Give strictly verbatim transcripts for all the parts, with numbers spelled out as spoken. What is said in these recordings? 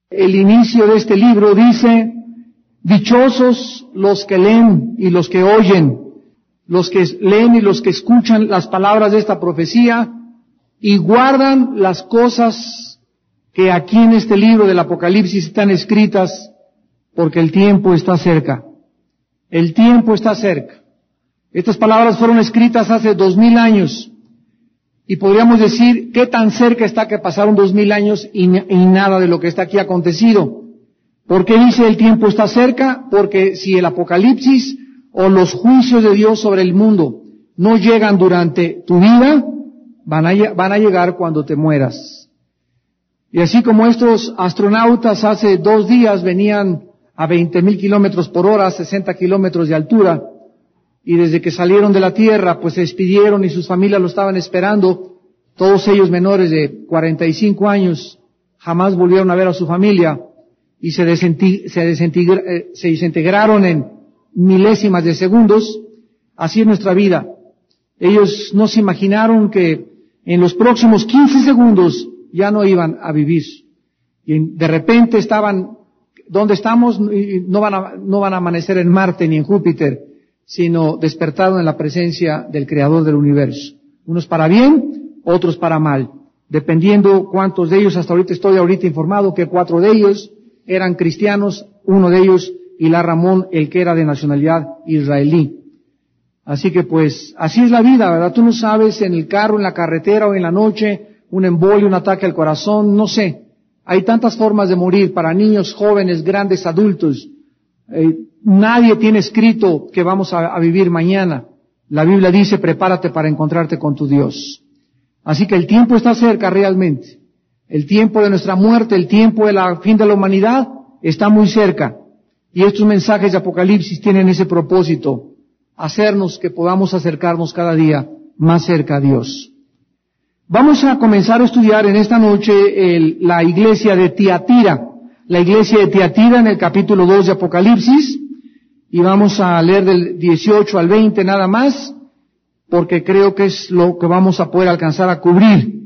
El inicio de este libro dice: dichosos los que leen y los que oyen, los que leen y los que escuchan las palabras de esta profecía y guardan las cosas que aquí en este libro del Apocalipsis están escritas, porque el tiempo está cerca. El tiempo está cerca. Estas palabras fueron escritas hace dos mil años. Y podríamos decir, ¿qué tan cerca está que pasaron dos mil años y, y nada de lo que está aquí ha acontecido? ¿Por qué dice el tiempo está cerca? Porque si el Apocalipsis o los juicios de Dios sobre el mundo no llegan durante tu vida, van a, van a llegar cuando te mueras. Y así como estos astronautas hace dos días venían a veinte mil kilómetros por hora, sesenta kilómetros de altura, y desde que salieron de la Tierra, pues se despidieron y sus familias lo estaban esperando, todos ellos menores de cuarenta y cinco años, jamás volvieron a ver a su familia y se, desenti- se, desintegra- eh, se desintegraron en milésimas de segundos. Así es nuestra vida. Ellos no se imaginaron que en los próximos quince segundos ya no iban a vivir. Y de repente estaban, ¿dónde estamos? No van a, no van a amanecer en Marte ni en Júpiter, sino despertaron en la presencia del Creador del universo. Unos para bien, otros para mal. Dependiendo cuántos de ellos, hasta ahorita estoy ahorita informado que cuatro de ellos eran cristianos, uno de ellos, Hilar Ramón, el que era de nacionalidad israelí. Así que pues, así es la vida, ¿verdad? Tú no sabes en el carro, en la carretera o en la noche, un embolio, un ataque al corazón, no sé. Hay tantas formas de morir para niños, jóvenes, grandes, adultos. Eh, nadie tiene escrito que vamos a, a vivir mañana. La Biblia dice, prepárate para encontrarte con tu Dios. Así que el tiempo está cerca realmente. El tiempo de nuestra muerte, el tiempo del fin de la humanidad está muy cerca. Y estos mensajes de Apocalipsis tienen ese propósito, hacernos que podamos acercarnos cada día más cerca a Dios. Vamos a comenzar a estudiar en esta noche el, la iglesia de Tiatira. La iglesia de Tiatira en el capítulo dos de Apocalipsis, y vamos a leer del dieciocho al veinte nada más, porque creo que es lo que vamos a poder alcanzar a cubrir.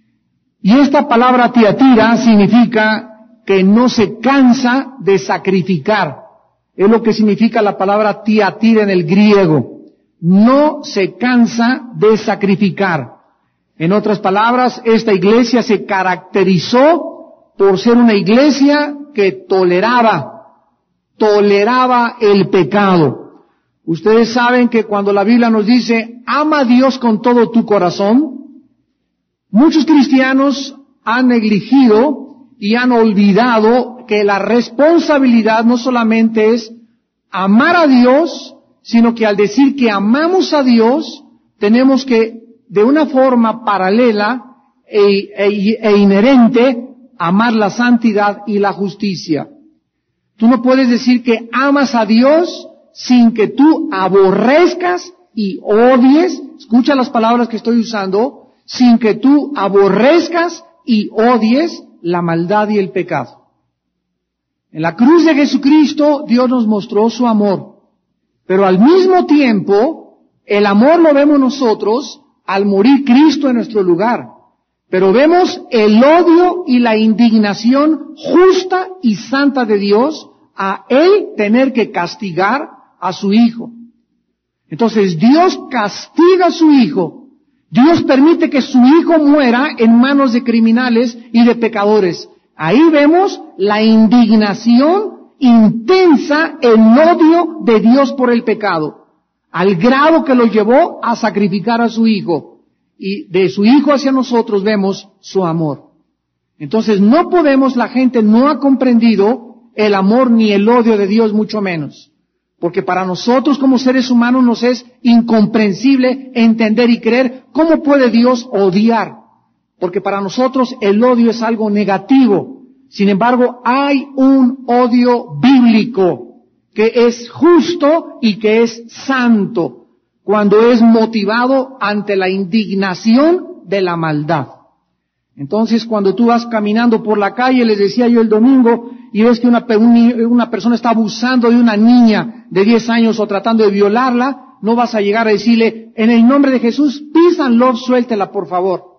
Y esta palabra Tiatira significa que no se cansa de sacrificar. Es lo que significa la palabra Tiatira en el griego. No se cansa de sacrificar. En otras palabras, esta iglesia se caracterizó por ser una iglesia que toleraba, toleraba el pecado. Ustedes saben que cuando la Biblia nos dice, ama a Dios con todo tu corazón, muchos cristianos han negligido y han olvidado que la responsabilidad no solamente es amar a Dios, sino que al decir que amamos a Dios, tenemos que, de una forma paralela e, e, e inherente, amar la santidad y la justicia. Tú no puedes decir que amas a Dios sin que tú aborrezcas y odies, escucha las palabras que estoy usando, sin que tú aborrezcas y odies la maldad y el pecado. En la cruz de Jesucristo Dios nos mostró su amor, pero al mismo tiempo el amor lo vemos nosotros al morir Cristo en nuestro lugar. Pero vemos el odio y la indignación justa y santa de Dios a Él tener que castigar a su Hijo. Entonces Dios castiga a su Hijo. Dios permite que su Hijo muera en manos de criminales y de pecadores. Ahí vemos la indignación intensa, el odio de Dios por el pecado, al grado que lo llevó a sacrificar a su Hijo. Y de su Hijo hacia nosotros vemos su amor. Entonces no podemos, la gente no ha comprendido el amor ni el odio de Dios, mucho menos. Porque para nosotros como seres humanos nos es incomprensible entender y creer cómo puede Dios odiar. Porque para nosotros el odio es algo negativo. Sin embargo, hay un odio bíblico que es justo y que es santo, cuando es motivado ante la indignación de la maldad. Entonces, cuando tú vas caminando por la calle, les decía yo el domingo, y ves que una, una persona está abusando de una niña de diez años o tratando de violarla, no vas a llegar a decirle, en el nombre de Jesús, peace and love, suéltela por favor.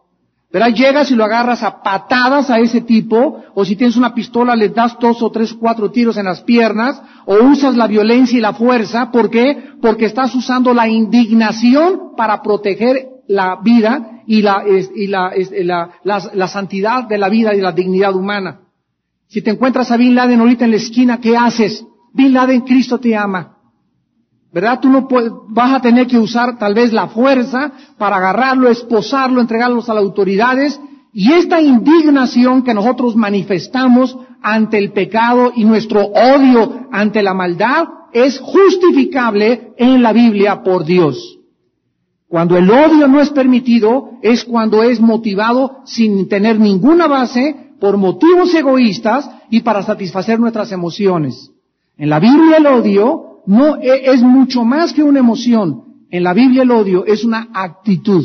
¿Verdad? Llegas y lo agarras a patadas a ese tipo, o si tienes una pistola le das dos o tres, cuatro tiros en las piernas, o usas la violencia y la fuerza. ¿Por qué? Porque estás usando la indignación para proteger la vida y la, y la, la, la, la santidad de la vida y la dignidad humana. Si te encuentras a Bin Laden ahorita en la esquina, ¿qué haces? Bin Laden, Cristo te ama. ¿Verdad? Tú no puedes, vas a tener que usar tal vez la fuerza para agarrarlo, esposarlo, entregarlos a las autoridades. Y esta indignación que nosotros manifestamos ante el pecado y nuestro odio ante la maldad es justificable en la Biblia por Dios. Cuando el odio no es permitido es cuando es motivado sin tener ninguna base por motivos egoístas y para satisfacer nuestras emociones. En la Biblia el odio no es mucho más que una emoción. En la Biblia el odio es una actitud.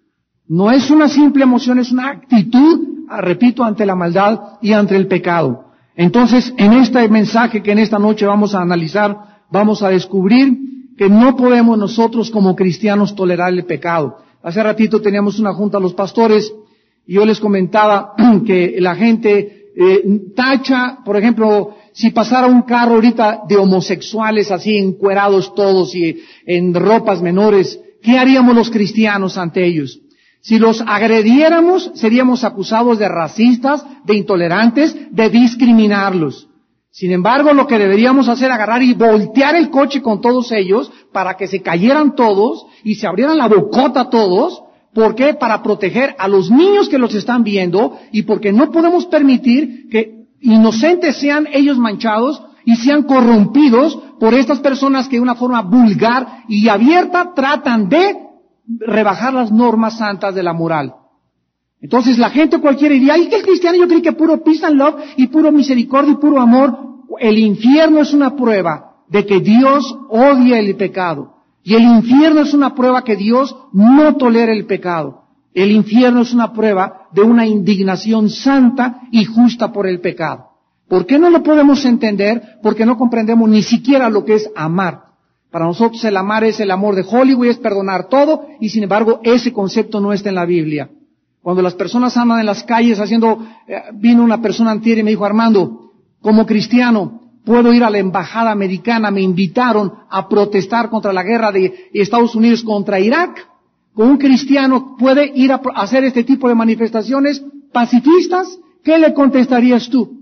No es una simple emoción, es una actitud, repito, ante la maldad y ante el pecado. Entonces, en este mensaje que en esta noche vamos a analizar, vamos a descubrir que no podemos nosotros como cristianos tolerar el pecado. Hace ratito teníamos una junta a los pastores y yo les comentaba que la gente eh, tacha, por ejemplo, si pasara un carro ahorita de homosexuales así encuerados todos y en ropas menores, ¿qué haríamos los cristianos ante ellos? Si los agrediéramos, seríamos acusados de racistas, de intolerantes, de discriminarlos. Sin embargo, lo que deberíamos hacer es agarrar y voltear el coche con todos ellos para que se cayeran todos y se abrieran la bocota todos. ¿Por qué? Para proteger a los niños que los están viendo y porque no podemos permitir que inocentes sean ellos manchados y sean corrompidos por estas personas que de una forma vulgar y abierta tratan de rebajar las normas santas de la moral. Entonces la gente cualquiera diría, ay, que el cristiano yo creo que puro peace and love y puro misericordia y puro amor. El infierno es una prueba de que Dios odia el pecado. Y el infierno es una prueba que Dios no tolera el pecado. El infierno es una prueba de una indignación santa y justa por el pecado. ¿Por qué no lo podemos entender? Porque no comprendemos ni siquiera lo que es amar. Para nosotros el amar es el amor de Hollywood, es perdonar todo, y sin embargo ese concepto no está en la Biblia. Cuando las personas andan en las calles haciendo, eh, vino una persona antier y me dijo, Armando, como cristiano, puedo ir a la embajada americana, me invitaron a protestar contra la guerra de Estados Unidos contra Irak. ¿Con un cristiano puede ir a hacer este tipo de manifestaciones pacifistas? ¿Qué le contestarías tú?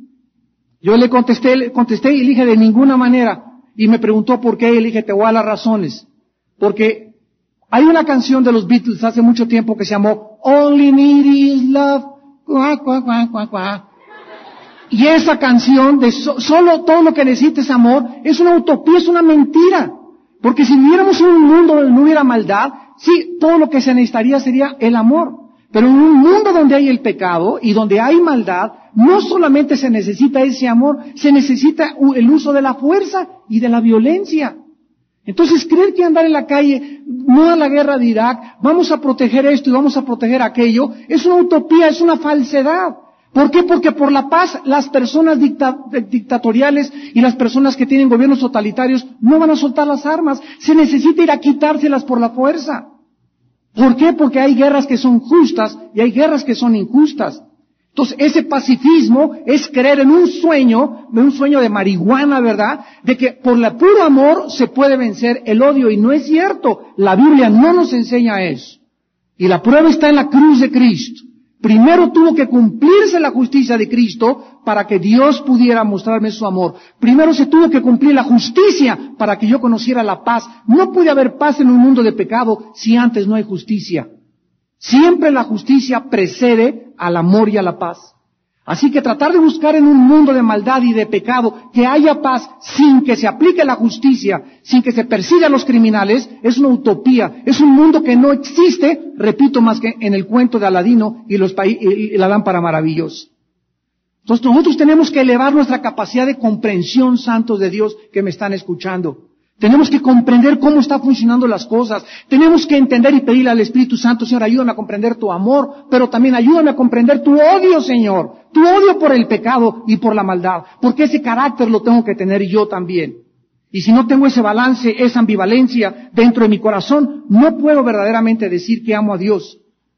Yo le contesté, le contesté y le dije de ninguna manera. Y me preguntó por qué, y le dije, te voy a dar las razones. Porque hay una canción de los Beatles hace mucho tiempo que se llamó All I Need Is Love. Cuá, cuá, cuá, cuá, cuá. Y esa canción de so, solo todo lo que necesita es amor, es una utopía, es una mentira. Porque si viviéramos en un mundo donde no hubiera maldad, sí, todo lo que se necesitaría sería el amor. Pero en un mundo donde hay el pecado y donde hay maldad, no solamente se necesita ese amor, se necesita el uso de la fuerza y de la violencia. Entonces, creer que andar en la calle, no a la guerra de Irak, vamos a proteger esto y vamos a proteger aquello, es una utopía, es una falsedad. ¿Por qué? Porque por la paz las personas dicta, dictatoriales y las personas que tienen gobiernos totalitarios no van a soltar las armas. Se necesita ir a quitárselas por la fuerza. ¿Por qué? Porque hay guerras que son justas y hay guerras que son injustas. Entonces, ese pacifismo es creer en un sueño, de un sueño de marihuana, ¿verdad? De que por el puro amor se puede vencer el odio. Y no es cierto. La Biblia no nos enseña eso. Y la prueba está en la cruz de Cristo. Primero tuvo que cumplirse la justicia de Cristo para que Dios pudiera mostrarme su amor. Primero se tuvo que cumplir la justicia para que yo conociera la paz. No puede haber paz en un mundo de pecado si antes no hay justicia. Siempre la justicia precede al amor y a la paz. Así que tratar de buscar en un mundo de maldad y de pecado que haya paz sin que se aplique la justicia, sin que se persiga a los criminales, es una utopía. Es un mundo que no existe, repito, más que en el cuento de Aladino y, los y la lámpara maravillosa. Entonces nosotros tenemos que elevar nuestra capacidad de comprensión, santos de Dios que me están escuchando. Tenemos que comprender cómo están funcionando las cosas. Tenemos que entender y pedirle al Espíritu Santo, Señor, ayúdame a comprender tu amor, pero también ayúdame a comprender tu odio, Señor. Tu odio por el pecado y por la maldad. Porque ese carácter lo tengo que tener yo también. Y si no tengo ese balance, esa ambivalencia dentro de mi corazón, no puedo verdaderamente decir que amo a Dios.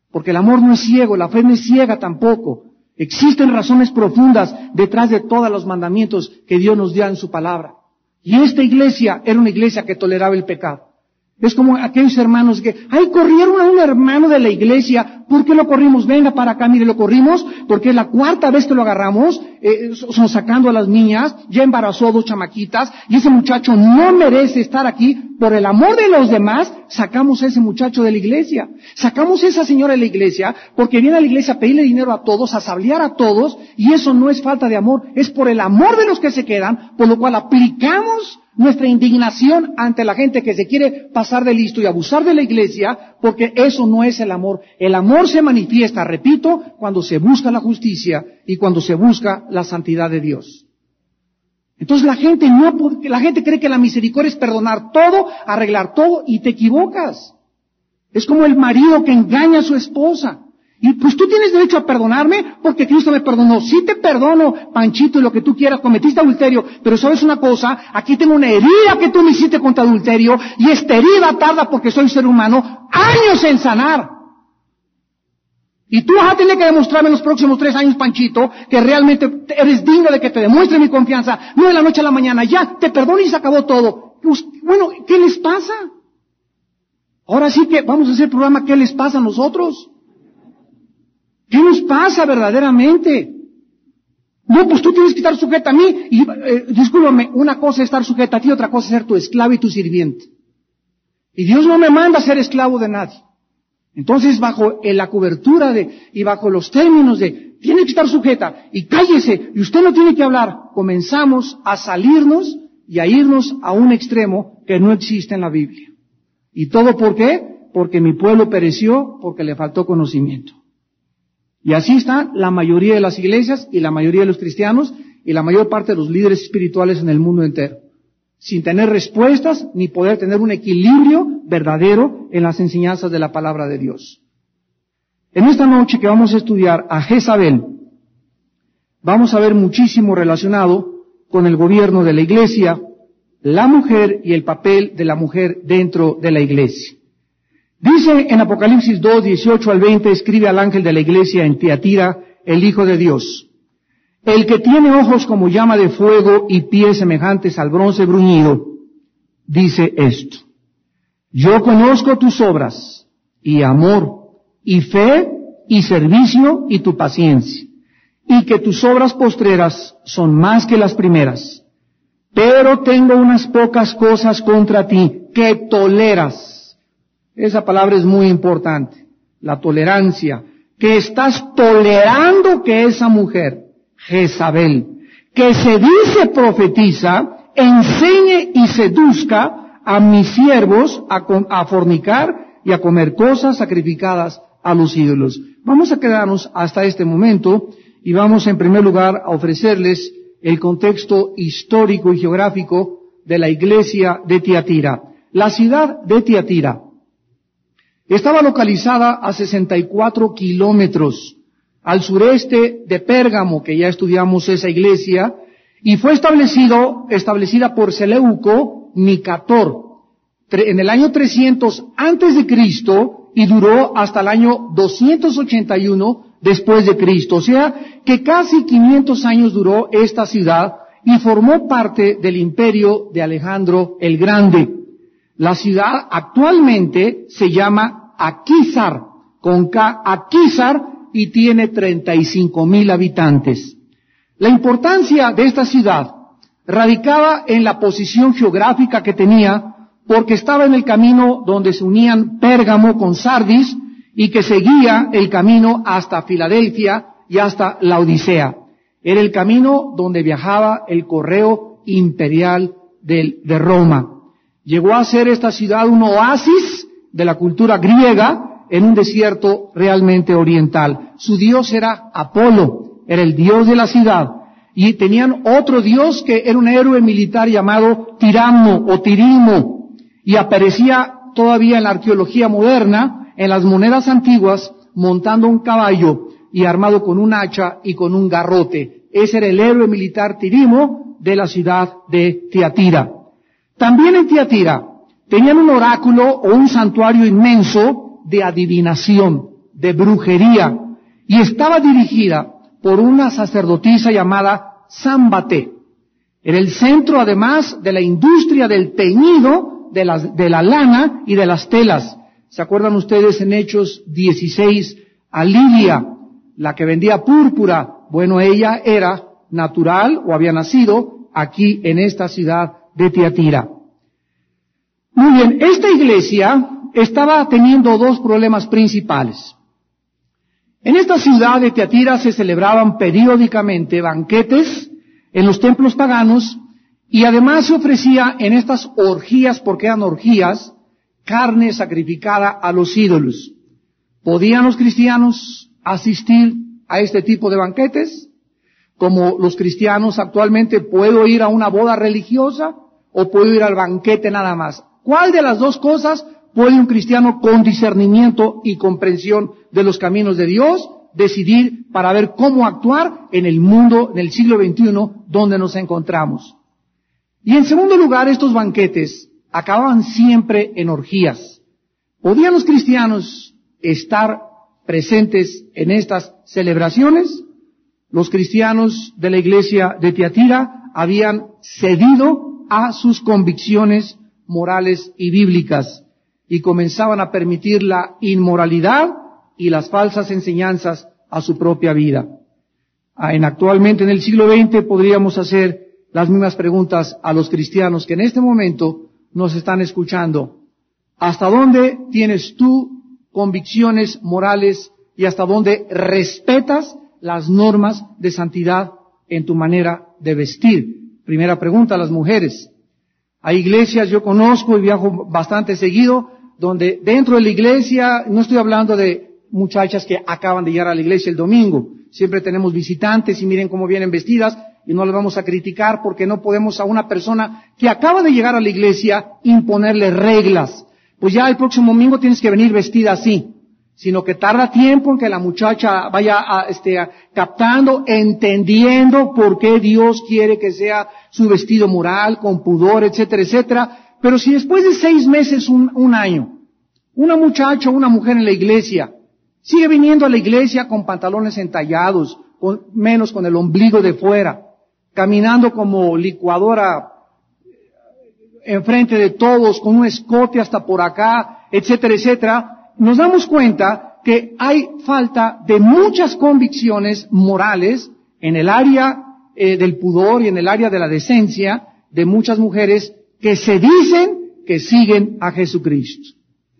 Porque el amor no es ciego, la fe no es ciega tampoco. Existen razones profundas detrás de todos los mandamientos que Dios nos dio en su palabra. Y esta iglesia era una iglesia que toleraba el pecado. Es como aquellos hermanos que, ay, corrieron a un hermano de la iglesia. ¿Por qué lo corrimos? Venga para acá, mire, lo corrimos porque es la cuarta vez que lo agarramos, eh, son sacando a las niñas, ya embarazó a dos chamaquitas, y ese muchacho no merece estar aquí. Por el amor de los demás, sacamos a ese muchacho de la iglesia. Sacamos a esa señora de la iglesia porque viene a la iglesia a pedirle dinero a todos, a sablear a todos, y eso no es falta de amor, es por el amor de los que se quedan, por lo cual aplicamos nuestra indignación ante la gente que se quiere pasar de listo y abusar de la iglesia, porque eso no es el amor. El amor se manifiesta, repito, cuando se busca la justicia y cuando se busca la santidad de Dios. Entonces la gente no, porque la gente cree que la misericordia es perdonar todo, arreglar todo, y te equivocas. Es como el marido que engaña a su esposa. Y pues tú tienes derecho a perdonarme porque Cristo me perdonó. Sí te perdono, Panchito, y lo que tú quieras, cometiste adulterio, pero sabes una cosa, aquí tengo una herida que tú me hiciste contra adulterio, y esta herida tarda, porque soy ser humano, años en sanar. Y tú vas a tener que demostrarme en los próximos tres años, Panchito, que realmente eres digno de que te demuestre mi confianza, no de la noche a la mañana, ya, te perdono y se acabó todo. Pues, bueno, ¿qué les pasa? Ahora sí que vamos a hacer el programa ¿Qué les pasa a nosotros? ¿Qué nos pasa verdaderamente? No, pues tú tienes que estar sujeta a mí, y eh, discúlpame, una cosa es estar sujeta a ti, otra cosa es ser tu esclavo y tu sirviente. Y Dios no me manda a ser esclavo de nadie. Entonces, bajo eh, la cobertura de, y bajo los términos de, tiene que estar sujeta, y cállese, y usted no tiene que hablar, comenzamos a salirnos y a irnos a un extremo que no existe en la Biblia. ¿Y todo por qué? Porque mi pueblo pereció, porque le faltó conocimiento. Y así está la mayoría de las iglesias y la mayoría de los cristianos y la mayor parte de los líderes espirituales en el mundo entero, sin tener respuestas ni poder tener un equilibrio verdadero en las enseñanzas de la palabra de Dios. En esta noche que vamos a estudiar a Jezabel, vamos a ver muchísimo relacionado con el gobierno de la iglesia, la mujer y el papel de la mujer dentro de la iglesia. Dice en Apocalipsis dos, dieciocho al veinte, escribe al ángel de la iglesia en Tiatira, el Hijo de Dios: el que tiene ojos como llama de fuego y pies semejantes al bronce bruñido, dice esto: yo conozco tus obras, y amor, y fe, y servicio, y tu paciencia, y que tus obras postreras son más que las primeras. Pero tengo unas pocas cosas contra ti, que toleras. Esa palabra es muy importante, la tolerancia, que estás tolerando que esa mujer, Jezabel, que se dice profetiza, enseñe y seduzca a mis siervos a, a fornicar y a comer cosas sacrificadas a los ídolos. Vamos a quedarnos hasta este momento y vamos en primer lugar a ofrecerles el contexto histórico y geográfico de la iglesia de Tiatira. La ciudad de Tiatira estaba localizada a sesenta y cuatro kilómetros al sureste de Pérgamo, que ya estudiamos esa iglesia, y fue establecido, establecida por Seleuco Nicator en el año trescientos antes de Cristo y duró hasta el año doscientos ochenta y uno después de Cristo. O sea, que casi quinientos años duró esta ciudad y formó parte del imperio de Alejandro el Grande. La ciudad actualmente se llama Aquisar, con K, Aquisar, y tiene treinta y cinco mil habitantes. La importancia de esta ciudad radicaba en la posición geográfica que tenía, porque estaba en el camino donde se unían Pérgamo con Sardis y que seguía el camino hasta Filadelfia y hasta la Odisea. Era el camino donde viajaba el correo imperial de, de Roma. Llegó a ser esta ciudad un oasis de la cultura griega en un desierto realmente oriental. Su dios era Apolo, era el dios de la ciudad, y tenían otro dios que era un héroe militar llamado Tiramo o Tirimo, y aparecía todavía en la arqueología moderna, en las monedas antiguas, montando un caballo y armado con un hacha y con un garrote. Ese era el héroe militar Tirimo de la ciudad de Tiatira. También en Tiatira tenían un oráculo o un santuario inmenso de adivinación, de brujería y estaba dirigida por una sacerdotisa llamada Sámbate. Era el centro, además, de la industria del teñido, de la, de la lana y de las telas. ¿Se acuerdan ustedes en Hechos dieciséis a Lidia, la que vendía púrpura? Bueno, ella era natural o había nacido aquí en esta ciudad de Tiatira. Muy bien, esta iglesia estaba teniendo dos problemas principales. En esta ciudad de Tiatira se celebraban periódicamente banquetes en los templos paganos y además se ofrecía en estas orgías, porque eran orgías, carne sacrificada a los ídolos. ¿Podían los cristianos asistir a este tipo de banquetes? Como los cristianos actualmente, ¿puedo ir a una boda religiosa o puedo ir al banquete nada más? ¿Cuál de las dos cosas puede un cristiano con discernimiento y comprensión de los caminos de Dios decidir para ver cómo actuar en el mundo del siglo veintiuno donde nos encontramos? Y en segundo lugar, estos banquetes acababan siempre en orgías. ¿Podían los cristianos estar presentes en estas celebraciones? Los cristianos de la iglesia de Tiatira habían cedido a sus convicciones morales y bíblicas y comenzaban a permitir la inmoralidad y las falsas enseñanzas a su propia vida. En actualmente en el siglo veinte podríamos hacer las mismas preguntas a los cristianos que en este momento nos están escuchando. ¿Hasta dónde tienes tú convicciones morales y hasta dónde respetas las normas de santidad en tu manera de vestir? Primera pregunta a las mujeres. Hay iglesias, yo conozco y viajo bastante seguido, donde dentro de la iglesia, no estoy hablando de muchachas que acaban de llegar a la iglesia el domingo, siempre tenemos visitantes y miren cómo vienen vestidas y no les vamos a criticar porque no podemos a una persona que acaba de llegar a la iglesia imponerle reglas. Pues ya el próximo domingo tienes que venir vestida así, sino que tarda tiempo en que la muchacha vaya a, este, a, captando, entendiendo por qué Dios quiere que sea su vestido moral, con pudor, etcétera, etcétera. Pero si después de seis meses, un, un año, una muchacha o una mujer en la iglesia sigue viniendo a la iglesia con pantalones entallados, con, menos con el ombligo de fuera, caminando como licuadora enfrente de todos, con un escote hasta por acá, etcétera, etcétera, nos damos cuenta que hay falta de muchas convicciones morales en el área eh, del pudor y en el área de la decencia de muchas mujeres que se dicen que siguen a Jesucristo.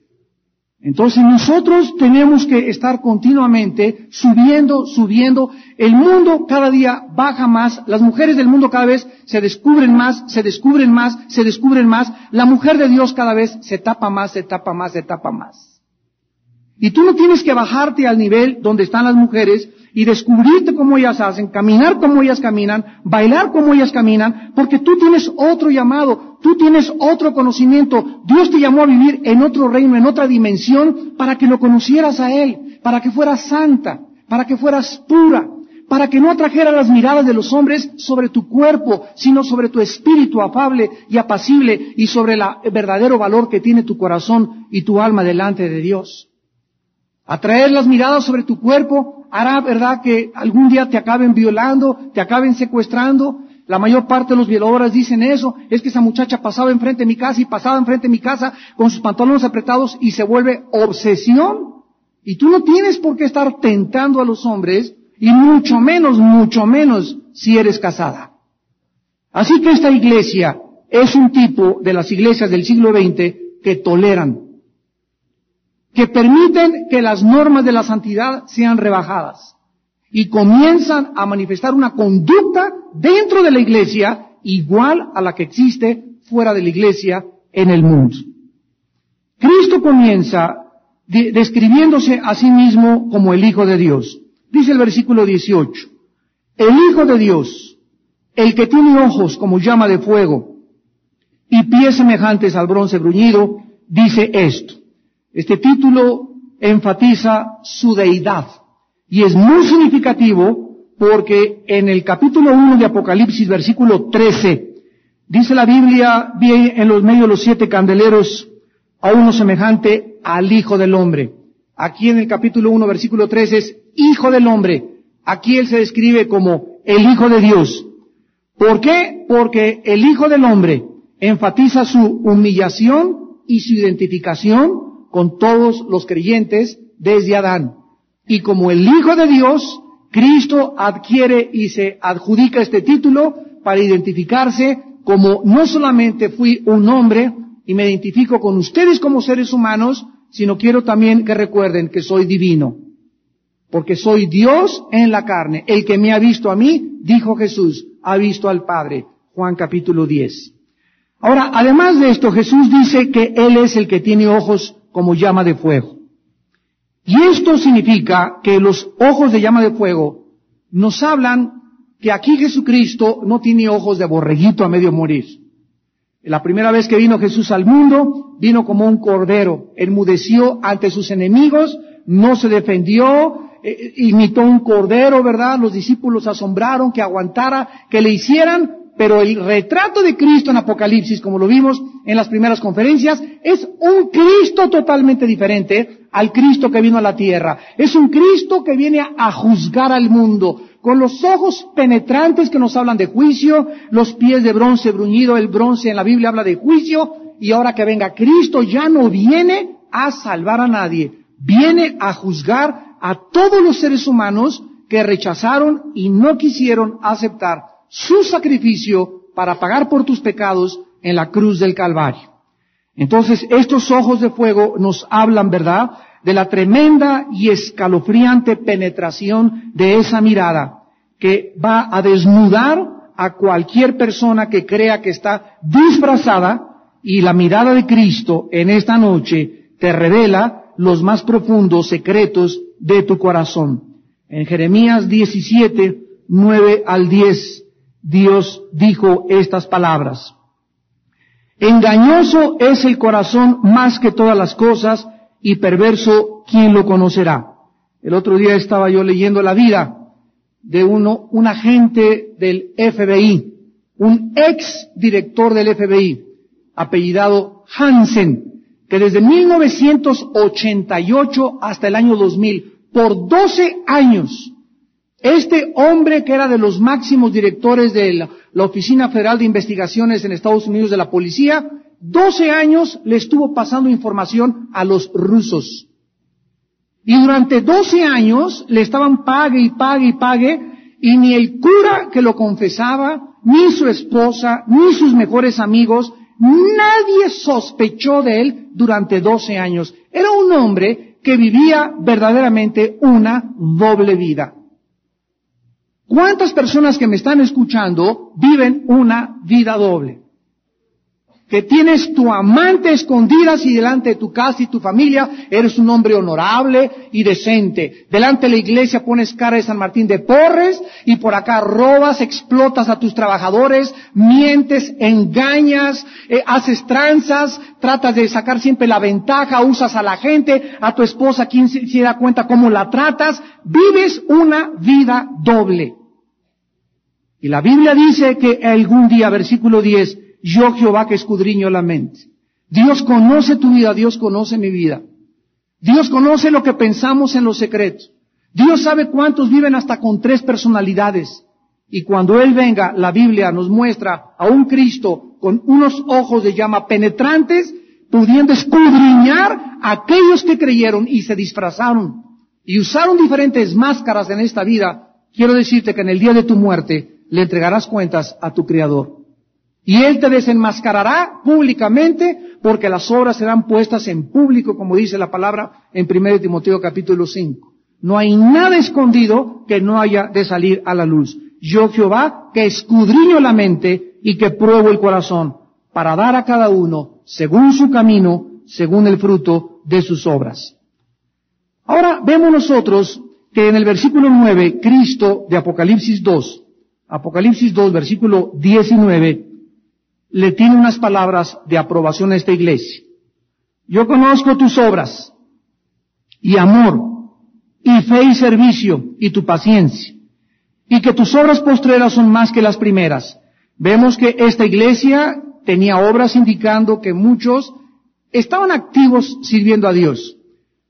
Entonces nosotros tenemos que estar continuamente subiendo, subiendo. El mundo cada día baja más, las mujeres del mundo cada vez se descubren más, se descubren más, se descubren más. La mujer de Dios cada vez se tapa más, se tapa más, se tapa más. Y tú no tienes que bajarte al nivel donde están las mujeres y descubrirte cómo ellas hacen, caminar como ellas caminan, bailar como ellas caminan, porque tú tienes otro llamado, tú tienes otro conocimiento. Dios te llamó a vivir en otro reino, en otra dimensión, para que lo conocieras a Él, para que fueras santa, para que fueras pura, para que no atrajera las miradas de los hombres sobre tu cuerpo, sino sobre tu espíritu afable y apacible y sobre el verdadero valor que tiene tu corazón y tu alma delante de Dios. Atraer las miradas sobre tu cuerpo hará, ¿verdad?, que algún día te acaben violando, te acaben secuestrando. La mayor parte de los violadores dicen eso. Es que esa muchacha pasaba enfrente de mi casa y pasaba enfrente de mi casa con sus pantalones apretados y se vuelve obsesión. Y tú no tienes por qué estar tentando a los hombres y mucho menos, mucho menos si eres casada. Así que esta iglesia es un tipo de las iglesias del siglo veinte que toleran, que permiten que las normas de la santidad sean rebajadas y comienzan a manifestar una conducta dentro de la iglesia igual a la que existe fuera de la iglesia en el mundo. Cristo comienza de, describiéndose a sí mismo como el Hijo de Dios. Dice el versículo dieciocho, el Hijo de Dios, el que tiene ojos como llama de fuego y pies semejantes al bronce bruñido, dice esto. Este título enfatiza su deidad y es muy significativo porque en el capítulo uno de Apocalipsis, versículo trece, dice la Biblia, vi en los medios de los siete candeleros a uno semejante al Hijo del Hombre. Aquí en el capítulo uno, versículo tres es Hijo del Hombre. Aquí Él se describe como el Hijo de Dios. ¿Por qué? Porque el Hijo del Hombre enfatiza su humillación y su identificación con todos los creyentes desde Adán. Y como el Hijo de Dios, Cristo adquiere y se adjudica este título para identificarse como no solamente fui un hombre y me identifico con ustedes como seres humanos, sino quiero también que recuerden que soy divino. Porque soy Dios en la carne. El que me ha visto a mí, dijo Jesús, ha visto al Padre. Juan capítulo diez. Ahora, además de esto, Jesús dice que Él es el que tiene ojos como llama de fuego. Y esto significa que los ojos de llama de fuego nos hablan que aquí Jesucristo no tiene ojos de borreguito a medio morir. La primera vez que vino Jesús al mundo, vino como un cordero, enmudeció ante sus enemigos, no se defendió, eh, imitó un cordero, ¿verdad? Los discípulos asombraron que aguantara, que le hicieran, pero el retrato de Cristo en Apocalipsis, como lo vimos en las primeras conferencias, es un Cristo totalmente diferente al Cristo que vino a la tierra. Es un Cristo que viene a juzgar al mundo, con los ojos penetrantes que nos hablan de juicio, los pies de bronce bruñido, el bronce en la Biblia habla de juicio, y ahora que venga Cristo ya no viene a salvar a nadie, viene a juzgar a todos los seres humanos que rechazaron y no quisieron aceptar su sacrificio para pagar por tus pecados en la cruz del Calvario. Entonces, estos ojos de fuego nos hablan, ¿verdad?, de la tremenda y escalofriante penetración de esa mirada que va a desnudar a cualquier persona que crea que está disfrazada, y la mirada de Cristo en esta noche te revela los más profundos secretos de tu corazón. En Jeremías diecisiete, nueve al diez, Dios dijo estas palabras: Engañoso es el corazón más que todas las cosas, y perverso, ¿quién lo conocerá? El otro día estaba yo leyendo la vida de uno, un agente del F B I, un ex director del F B I, apellidado Hansen, que desde mil novecientos ochenta y ocho hasta el año dos mil, por doce años, este hombre que era de los máximos directores de la, la Oficina Federal de Investigaciones en Estados Unidos de la Policía, doce años le estuvo pasando información a los rusos. Y durante doce años le estaban pague y pague y pague, y ni el cura que lo confesaba, ni su esposa, ni sus mejores amigos, nadie sospechó de él durante doce años. Era un hombre que vivía verdaderamente una doble vida. ¿Cuántas personas que me están escuchando viven una vida doble? Que tienes tu amante escondida así delante de tu casa y tu familia, eres un hombre honorable y decente. Delante de la iglesia pones cara de San Martín de Porres, y por acá robas, explotas a tus trabajadores, mientes, engañas, eh, haces tranzas, tratas de sacar siempre la ventaja, usas a la gente, a tu esposa, quien se, se da cuenta cómo la tratas. Vives una vida doble. Y la Biblia dice que algún día, versículo diez, yo Jehová que escudriño la mente. Dios conoce tu vida, Dios conoce mi vida. Dios conoce lo que pensamos en los secretos. Dios sabe cuántos viven hasta con tres personalidades. Y cuando Él venga, la Biblia nos muestra a un Cristo con unos ojos de llama penetrantes, pudiendo escudriñar a aquellos que creyeron y se disfrazaron y usaron diferentes máscaras en esta vida. Quiero decirte que en el día de tu muerte le entregarás cuentas a tu Creador. Y Él te desenmascarará públicamente, porque las obras serán puestas en público, como dice la palabra en primero de Timoteo capítulo cinco. No hay nada escondido que no haya de salir a la luz. Yo Jehová que escudriño la mente y que pruebo el corazón, para dar a cada uno según su camino, según el fruto de sus obras. Ahora vemos nosotros que en el versículo nueve, Cristo de Apocalipsis dos, Apocalipsis dos, versículo diecinueve, le tiene unas palabras de aprobación a esta iglesia. Yo conozco tus obras, y amor, y fe y servicio, y tu paciencia, y que tus obras postreras son más que las primeras. Vemos que esta iglesia tenía obras indicando que muchos estaban activos sirviendo a Dios.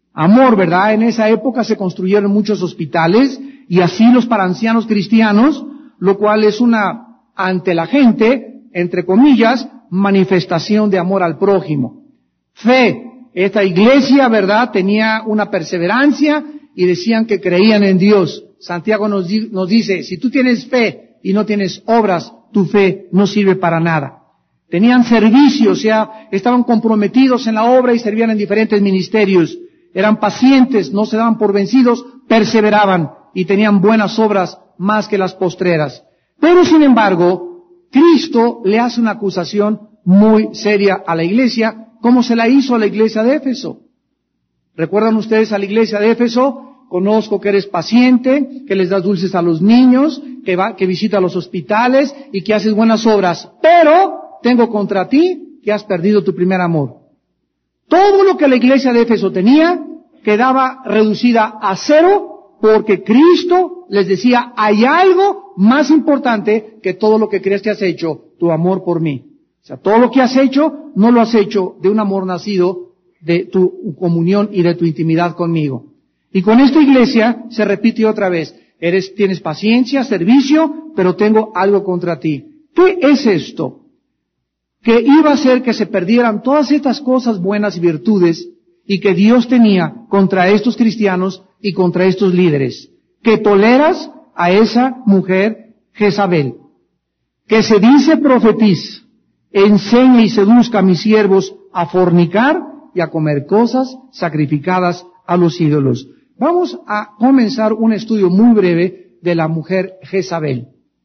Amor, ¿verdad? En esa época se construyeron muchos hospitales y asilos para ancianos cristianos, lo cual es una, ante la gente, entre comillas, manifestación de amor al prójimo. Fe. Esta iglesia, ¿verdad?, tenía una perseverancia y decían que creían en Dios. Santiago nos, di- nos dice, si tú tienes fe y no tienes obras, tu fe no sirve para nada. Tenían servicio, o sea, estaban comprometidos en la obra y servían en diferentes ministerios. Eran pacientes, no se daban por vencidos, perseveraban y tenían buenas obras más que las postreras. Pero sin embargo, Cristo le hace una acusación muy seria a la iglesia, como se la hizo a la iglesia de Éfeso. ¿Recuerdan ustedes a la iglesia de Éfeso? Conozco que eres paciente, que les das dulces a los niños, que va, que visita los hospitales y que haces buenas obras. Pero tengo contra ti que has perdido tu primer amor. Todo lo que la iglesia de Éfeso tenía quedaba reducida a cero porque Cristo les decía, hay algo más importante que todo lo que crees que has hecho, tu amor por mí. O sea, todo lo que has hecho, no lo has hecho de un amor nacido de tu comunión y de tu intimidad conmigo. Y con esta iglesia se repite otra vez, eres, tienes paciencia, servicio, pero tengo algo contra ti. ¿Qué es esto? Que iba a hacer que se perdieran todas estas cosas buenas y virtudes y que Dios tenía contra estos cristianos y contra estos líderes. Que toleras a esa mujer Jezabel, que se dice profetiza, enseña y seduzca a mis siervos a fornicar y a comer cosas sacrificadas a los ídolos. Vamos a comenzar un estudio muy breve de la mujer Jezabel.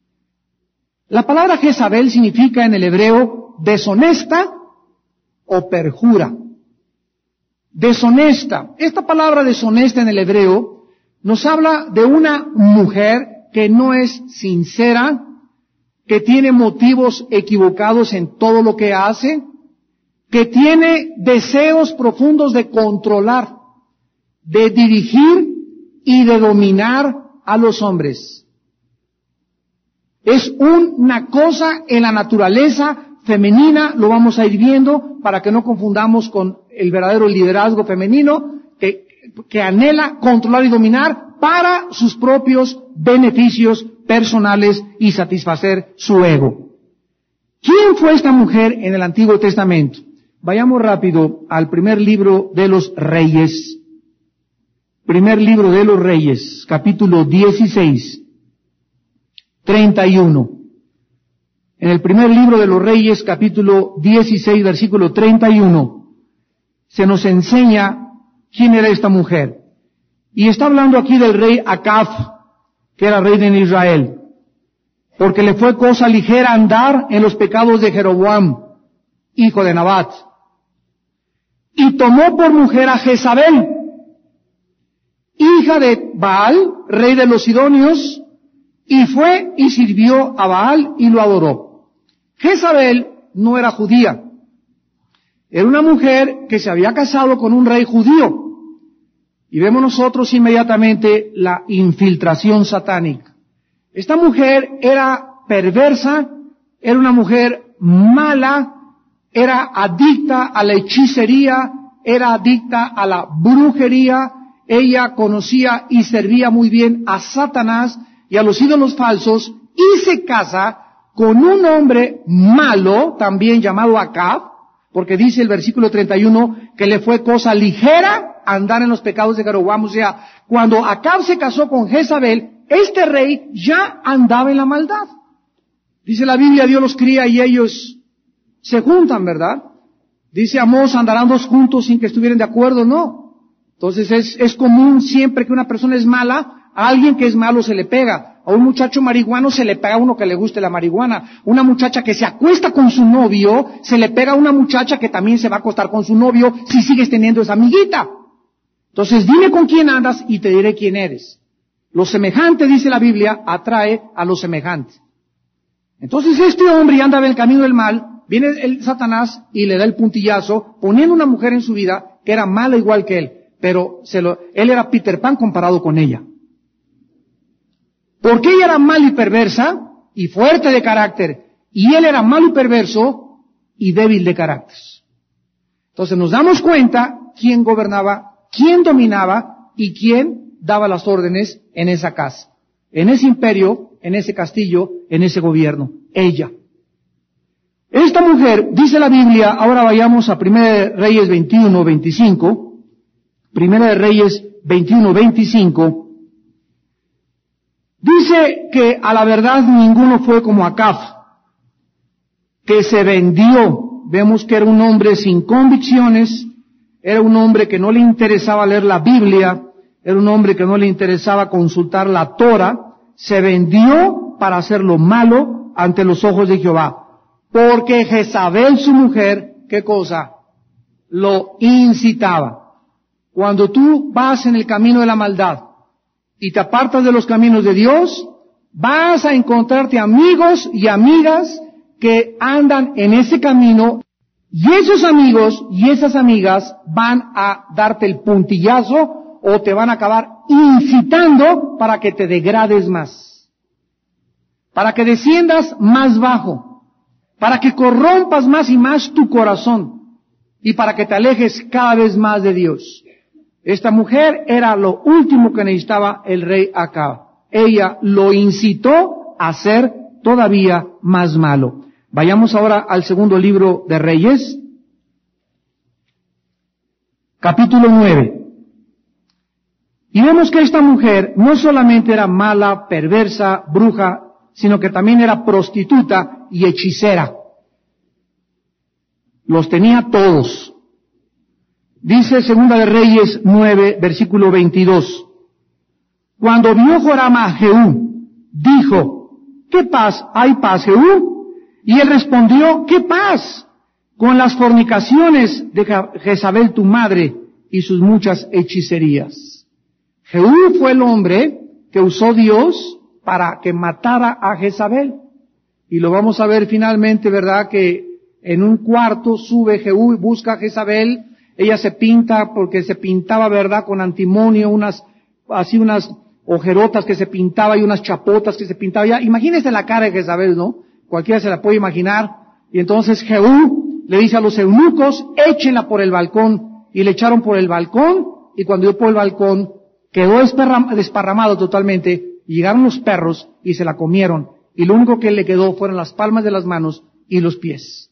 La palabra Jezabel significa en el hebreo deshonesta o perjura. Deshonesta. Esta palabra deshonesta en el hebreo nos habla de una mujer que no es sincera, que tiene motivos equivocados en todo lo que hace, que tiene deseos profundos de controlar, de dirigir y de dominar a los hombres. Es una cosa en la naturaleza femenina, lo vamos a ir viendo para que no confundamos con el verdadero liderazgo femenino que, que anhela controlar y dominar para sus propios beneficios personales y satisfacer su ego. ¿Quién fue esta mujer en el Antiguo Testamento? Vayamos rápido al primer libro de los Reyes. Primer libro de los Reyes, capítulo dieciséis, treinta y uno. En el primer libro de los Reyes, capítulo dieciséis, versículo treinta y uno, se nos enseña quién era esta mujer. Y está hablando aquí del rey Acab, que era rey de Israel, porque le fue cosa ligera andar en los pecados de Jeroboam, hijo de Nabat. Y tomó por mujer a Jezabel, hija de Baal, rey de los Sidonios, y fue y sirvió a Baal y lo adoró. Jezabel no era judía. Era una mujer que se había casado con un rey judío. Y vemos nosotros inmediatamente la infiltración satánica. Esta mujer era perversa, era una mujer mala, era adicta a la hechicería, era adicta a la brujería. Ella conocía y servía muy bien a Satanás y a los ídolos falsos y se casa con un hombre malo, también llamado Acab, porque dice el versículo treinta y uno que le fue cosa ligera andar en los pecados de Jeroboam. O sea, cuando Acab se casó con Jezabel, este rey ya andaba en la maldad. Dice la Biblia, Dios los cría y ellos se juntan, ¿verdad? Dice Amós, andarán dos juntos sin que estuvieran de acuerdo, no. Entonces es, es común siempre que una persona es mala, a alguien que es malo se le pega. A un muchacho marihuano se le pega a uno que le guste la marihuana. Una muchacha que se acuesta con su novio, se le pega a una muchacha que también se va a acostar con su novio si sigues teniendo esa amiguita. Entonces dime con quién andas y te diré quién eres. Lo semejante, dice la Biblia, atrae a lo semejante. Entonces este hombre andaba en el camino del mal, viene el Satanás y le da el puntillazo, poniendo una mujer en su vida que era mala igual que él. Pero se lo, él era Peter Pan comparado con ella. Porque ella era mala y perversa y fuerte de carácter, y él era malo y perverso y débil de carácter. Entonces nos damos cuenta quién gobernaba, quién dominaba y quién daba las órdenes en esa casa, en ese imperio, en ese castillo, en ese gobierno. Ella. Esta mujer, dice la Biblia, ahora vayamos a Primera de Reyes veintiuno, veinticinco, Primera de Reyes veintiuno, veinticinco, dice que a la verdad ninguno fue como Acab, que se vendió. Vemos que era un hombre sin convicciones, era un hombre que no le interesaba leer la Biblia, era un hombre que no le interesaba consultar la Torah, se vendió para hacer lo malo ante los ojos de Jehová. Porque Jezabel, su mujer, ¿qué cosa? Lo incitaba. Cuando tú vas en el camino de la maldad y te apartas de los caminos de Dios, vas a encontrarte amigos y amigas que andan en ese camino, y esos amigos y esas amigas van a darte el puntillazo o te van a acabar incitando para que te degrades más, para que desciendas más bajo, para que corrompas más y más tu corazón y para que te alejes cada vez más de Dios. Esta mujer era lo último que necesitaba el rey Acab. Ella lo incitó a ser todavía más malo. Vayamos ahora al segundo libro de Reyes, capítulo nueve. Y vemos que esta mujer no solamente era mala, perversa, bruja, sino que también era prostituta y hechicera. Los tenía todos. Dice Segunda de Reyes nueve, versículo veintidós. Cuando vio Joram a Jehú, dijo, ¿qué paz? ¿Hay paz, Jehú? Y él respondió, ¿qué paz? Con las fornicaciones de Jezabel tu madre y sus muchas hechicerías. Jehú fue el hombre que usó Dios para que matara a Jezabel. Y lo vamos a ver finalmente, ¿verdad? Que en un cuarto sube Jehú y busca a Jezabel. Ella se pinta porque se pintaba, ¿verdad? Con antimonio, unas, así unas ojerotas que se pintaba y unas chapotas que se pintaba. Ya, imagínense la cara de Jezabel, ¿no? Cualquiera se la puede imaginar. Y entonces Jehú le dice a los eunucos, échenla por el balcón. Y le echaron por el balcón, y cuando dio por el balcón, quedó desparramado totalmente, y llegaron los perros y se la comieron. Y lo único que le quedó fueron las palmas de las manos y los pies.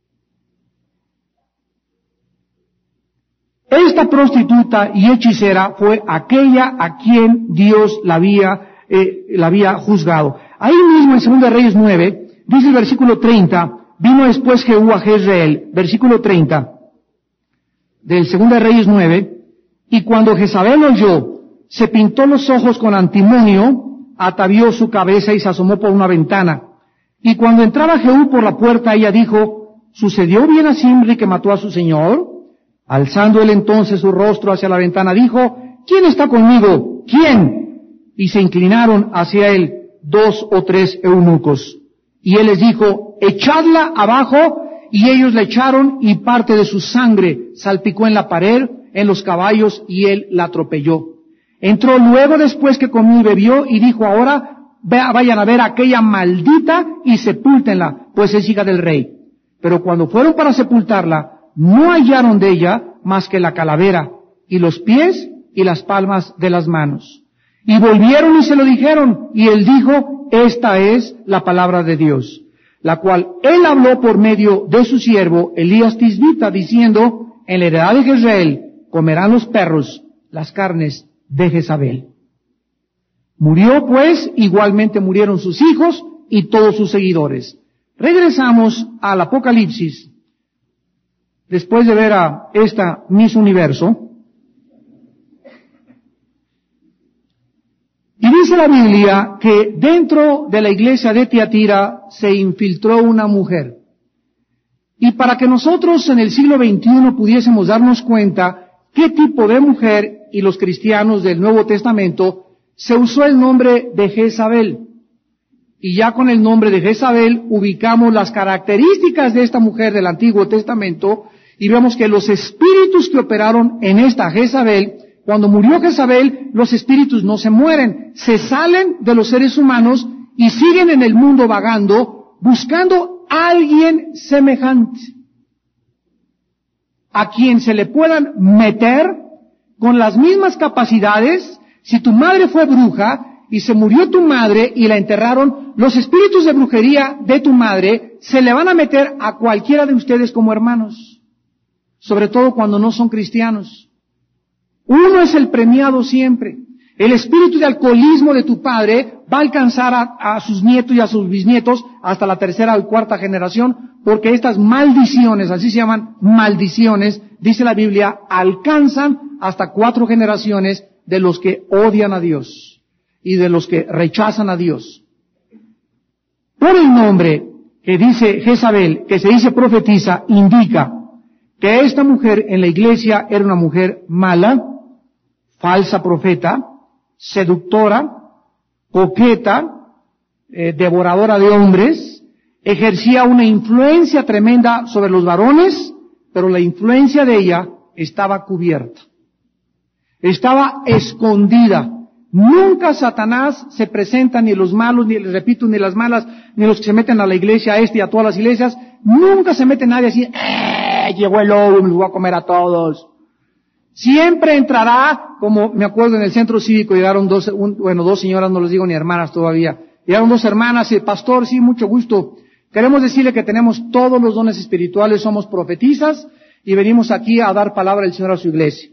Esta prostituta y hechicera fue aquella a quien Dios la había, eh, la había juzgado. Ahí mismo en Segunda de Reyes nueve, dice el versículo treinta, vino después Jehú a Jezreel, versículo treinta, del Segunda de Reyes nueve, y cuando Jezabel oyó, se pintó los ojos con antimonio, atavió su cabeza y se asomó por una ventana. Y cuando entraba Jehú por la puerta, ella dijo, ¿sucedió bien a Zimri que mató a su señor? Alzando él entonces su rostro hacia la ventana, dijo, ¿quién está conmigo? ¿Quién? Y se inclinaron hacia él dos o tres eunucos. Y él les dijo, echadla abajo, y ellos la echaron, y parte de su sangre salpicó en la pared, en los caballos, y él la atropelló. Entró luego después que comió y bebió, y dijo, ahora vayan a ver a aquella maldita y sepúltenla, pues es hija del rey. Pero cuando fueron para sepultarla, no hallaron de ella más que la calavera, y los pies y las palmas de las manos. Y volvieron y se lo dijeron, y él dijo, esta es la palabra de Dios, la cual él habló por medio de su siervo Elías Tisbita, diciendo, en la heredad de Jezreel comerán los perros las carnes de Jezabel. Murió pues, igualmente murieron sus hijos y todos sus seguidores. Regresamos al Apocalipsis, después de ver a esta Miss Universo. Y dice la Biblia que dentro de la iglesia de Tiatira se infiltró una mujer. Y para que nosotros en el siglo veintiuno pudiésemos darnos cuenta qué tipo de mujer, y los cristianos del Nuevo Testamento, se usó el nombre de Jezabel. Y ya con el nombre de Jezabel ubicamos las características de esta mujer del Antiguo Testamento y vemos que los espíritus que operaron en esta Jezabel, cuando murió Jezabel, los espíritus no se mueren, se salen de los seres humanos y siguen en el mundo vagando, buscando a alguien semejante, a quien se le puedan meter con las mismas capacidades. Si tu madre fue bruja y se murió tu madre y la enterraron, los espíritus de brujería de tu madre se le van a meter a cualquiera de ustedes como hermanos, sobre todo cuando no son cristianos. Uno es el premiado siempre. El espíritu de alcoholismo de tu padre va a alcanzar a, a sus nietos y a sus bisnietos hasta la tercera o cuarta generación, porque estas maldiciones, así se llaman maldiciones, dice la Biblia, alcanzan hasta cuatro generaciones de los que odian a Dios y de los que rechazan a Dios. Por el nombre que dice Jezabel, que se dice profetiza, indica que esta mujer en la iglesia era una mujer mala, falsa profeta, seductora, coqueta, eh, devoradora de hombres, ejercía una influencia tremenda sobre los varones, pero la influencia de ella estaba cubierta, estaba escondida. Nunca Satanás se presenta, ni los malos, ni les repito, ni las malas, ni los que se meten a la iglesia, a este y a todas las iglesias, nunca se mete nadie así, ¡eh! Llegó el lobo, me los voy a comer a todos. Siempre entrará, como me acuerdo en el centro cívico, llegaron dos, un, bueno, dos señoras, no les digo ni hermanas todavía, llegaron dos hermanas y, pastor, sí, mucho gusto, queremos decirle que tenemos todos los dones espirituales, somos profetizas y venimos aquí a dar palabra del Señor a su iglesia.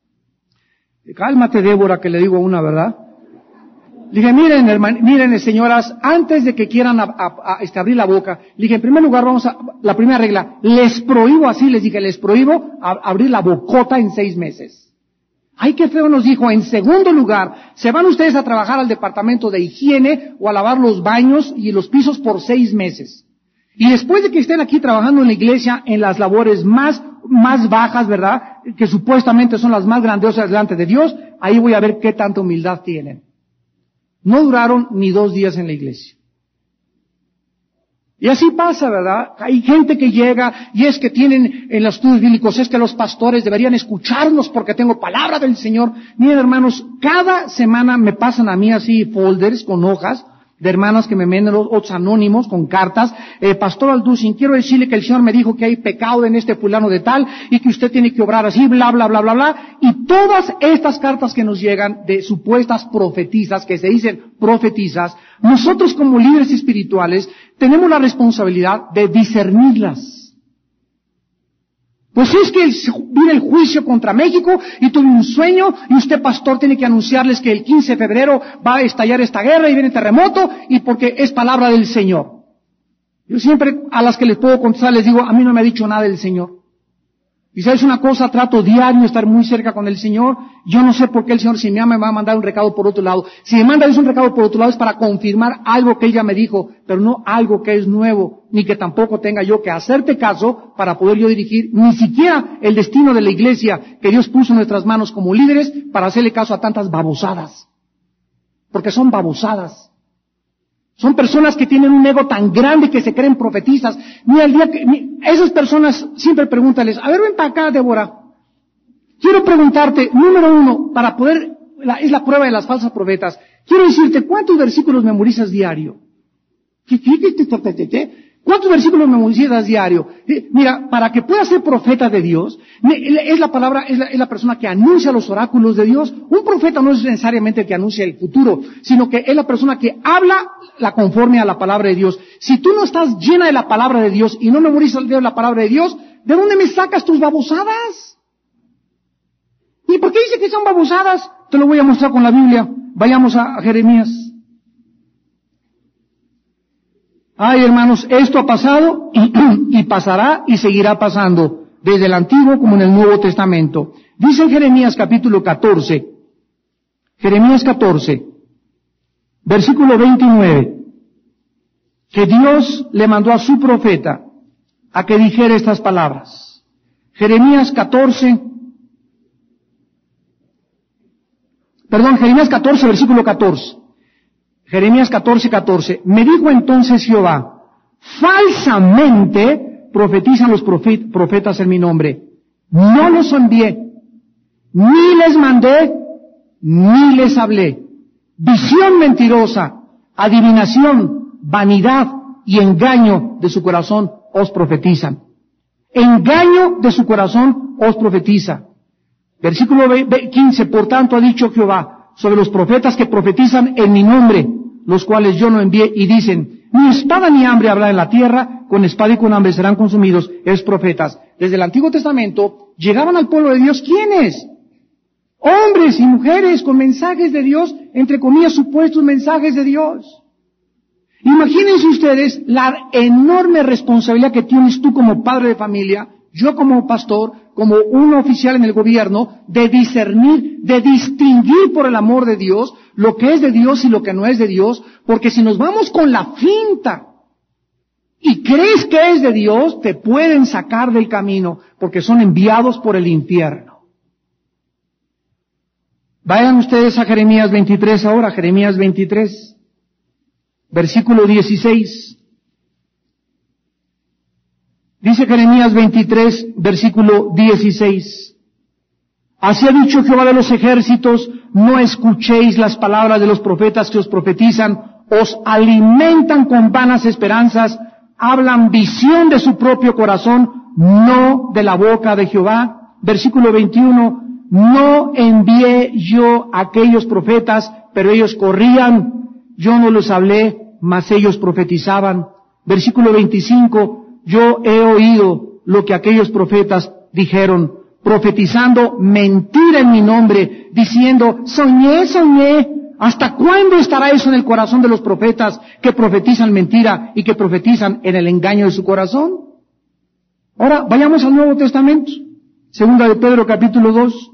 Cálmate, Débora, que le digo una, ¿verdad? Le dije, miren, herman, miren, señoras, antes de que quieran a, a, a, este, abrir la boca, le dije, en primer lugar, vamos a, la primera regla, les prohíbo, así les dije, les prohíbo a, abrir la bocota en seis meses. Ay, qué feo nos dijo. En segundo lugar, se van ustedes a trabajar al departamento de higiene o a lavar los baños y los pisos por seis meses. Y después de que estén aquí trabajando en la iglesia, en las labores más, más bajas, ¿verdad?, que supuestamente son las más grandiosas delante de Dios, ahí voy a ver qué tanta humildad tienen. No duraron ni dos días en la iglesia. Y así pasa, ¿verdad? Hay gente que llega y es que tienen en los estudios bíblicos, es que los pastores deberían escucharnos porque tengo palabra del Señor. Miren, hermanos, cada semana me pasan a mí así folders con hojas de hermanas que me mandan, otros anónimos con cartas. Eh, Pastor Alducin, quiero decirle que el Señor me dijo que hay pecado en este fulano de tal y que usted tiene que obrar así, bla, bla, bla, bla, bla. Y todas estas cartas que nos llegan de supuestas profetizas, que se dicen profetizas, nosotros como líderes espirituales tenemos la responsabilidad de discernirlas. Pues es que viene el juicio contra México y tuve un sueño y usted, pastor, tiene que anunciarles que el quince de febrero va a estallar esta guerra y viene terremoto y porque es palabra del Señor. Yo siempre a las que les puedo contestar les digo, a mí no me ha dicho nada el Señor. Y sabes una cosa, trato diario de estar muy cerca con el Señor. Yo no sé por qué el Señor, si me ama, me va a mandar un recado por otro lado. Si me manda un recado por otro lado es para confirmar algo que ella me dijo, pero no algo que es nuevo, ni que tampoco tenga yo que hacerte caso para poder yo dirigir ni siquiera el destino de la iglesia que Dios puso en nuestras manos como líderes para hacerle caso a tantas babosadas. Porque son babosadas. Son personas que tienen un ego tan grande que se creen profetizas. Mira, el día que, mira, esas personas siempre pregúntales, a ver, ven para acá, Débora. Quiero preguntarte, número uno, para poder, la, es la prueba de las falsas profetas. Quiero decirte, ¿cuántos versículos memorizas diario? ¿Qué, qué, qué, qué, qué, qué, qué? ¿Cuántos versículos memorizas diario? Eh, mira, para que puedas ser profeta de Dios, es la palabra, es la, es la persona que anuncia los oráculos de Dios. Un profeta no es necesariamente el que anuncia el futuro, sino que es la persona que habla la conforme a la palabra de Dios. Si tú no estás llena de la palabra de Dios y no memorizas la palabra de Dios, ¿de dónde me sacas tus babosadas? ¿Y por qué dice que son babosadas? Te lo voy a mostrar con la Biblia. Vayamos a, a Jeremías. Ay, hermanos, esto ha pasado y, y pasará y seguirá pasando, desde el Antiguo como en el Nuevo Testamento. Dice en Jeremías capítulo catorce, Jeremías catorce, versículo veintinueve, que Dios le mandó a su profeta a que dijera estas palabras. Jeremías catorce, perdón, Jeremías catorce, versículo catorce. Jeremías catorce, catorce. Me dijo entonces Jehová, falsamente profetizan los profet, profetas en mi nombre. No los envié, ni les mandé, ni les hablé. Visión mentirosa, adivinación, vanidad y engaño de su corazón os profetizan. Engaño de su corazón os profetiza. Versículo quince, por tanto ha dicho Jehová sobre los profetas que profetizan en mi nombre, los cuales yo no envié, y dicen, ni espada ni hambre habrá en la tierra, con espada y con hambre serán consumidos, es profetas. Desde el Antiguo Testamento llegaban al pueblo de Dios, ¿quiénes? Hombres y mujeres con mensajes de Dios, entre comillas supuestos mensajes de Dios. Imagínense ustedes la enorme responsabilidad que tienes tú como padre de familia, yo como pastor, como un oficial en el gobierno, de discernir, de distinguir por el amor de Dios lo que es de Dios y lo que no es de Dios, porque si nos vamos con la finta y crees que es de Dios, te pueden sacar del camino, porque son enviados por el infierno. Vayan ustedes a Jeremías veintitrés ahora, Jeremías veintitrés, versículo dieciséis. Dice Jeremías veintitrés, versículo dieciséis. Así ha dicho Jehová de los ejércitos, no escuchéis las palabras de los profetas que os profetizan, os alimentan con vanas esperanzas, hablan visión de su propio corazón, no de la boca de Jehová. Versículo veintiuno, no envié yo a aquellos profetas, pero ellos corrían, yo no los hablé, mas ellos profetizaban. Versículo veinticinco, yo he oído lo que aquellos profetas dijeron, profetizando mentira en mi nombre, diciendo, soñé, soñé. ¿Hasta cuándo estará eso en el corazón de los profetas que profetizan mentira y que profetizan en el engaño de su corazón? Ahora, vayamos al Nuevo Testamento. Segunda de Pedro, capítulo dos.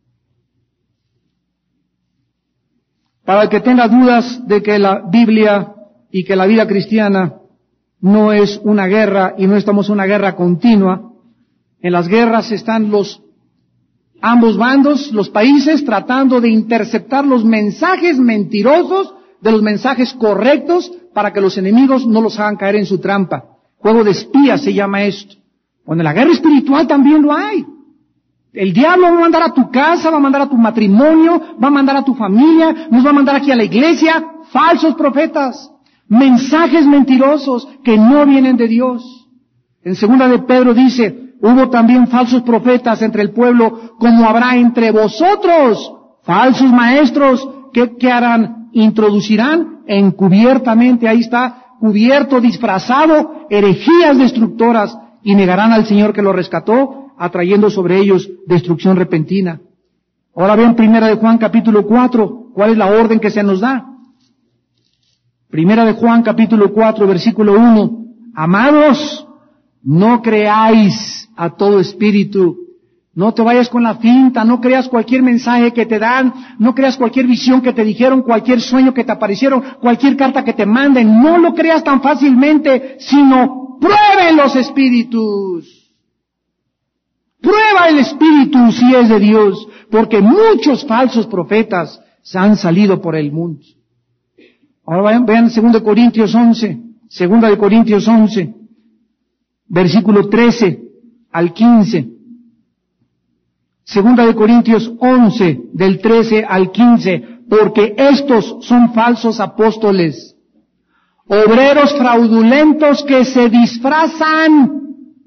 Para el que tenga dudas de que la Biblia y que la vida cristiana no es una guerra y no estamos en una guerra continua. En las guerras están los ambos bandos, los países, tratando de interceptar los mensajes mentirosos de los mensajes correctos para que los enemigos no los hagan caer en su trampa. Juego de espías se llama esto. Bueno, en la guerra espiritual también lo hay. El diablo va a mandar a tu casa, va a mandar a tu matrimonio, va a mandar a tu familia, nos va a mandar aquí a la iglesia falsos profetas. Mensajes mentirosos que no vienen de Dios. En segunda de Pedro dice, hubo también falsos profetas entre el pueblo, como habrá entre vosotros falsos maestros, que, que harán, introducirán encubiertamente, ahí está, cubierto, disfrazado, herejías destructoras, y negarán al Señor que los rescató, atrayendo sobre ellos destrucción repentina. Ahora vean primera de Juan capítulo cuatro, ¿cuál es la orden que se nos da? Primera de Juan capítulo cuatro, versículo uno. Amados, no creáis a todo espíritu. No te vayas con la finta, no creas cualquier mensaje que te dan, no creas cualquier visión que te dijeron, cualquier sueño que te aparecieron, cualquier carta que te manden. No lo creas tan fácilmente, sino prueben los espíritus. Prueba el espíritu si es de Dios, porque muchos falsos profetas se han salido por el mundo. Ahora vean, vean segunda de Corintios once, segunda de Corintios once, versículo trece al quince. Segunda de Corintios once, del trece al quince, porque estos son falsos apóstoles, obreros fraudulentos que se disfrazan.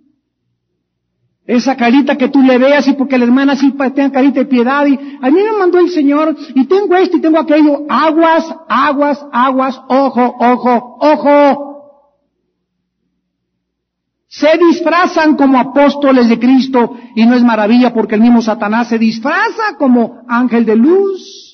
Esa carita que tú le veas y porque la hermana sí tenga carita de piedad y a mí me mandó el Señor y tengo esto y tengo aquello. Aguas, aguas, aguas, ojo, ojo, ojo. Se disfrazan como apóstoles de Cristo y no es maravilla porque el mismo Satanás se disfraza como ángel de luz.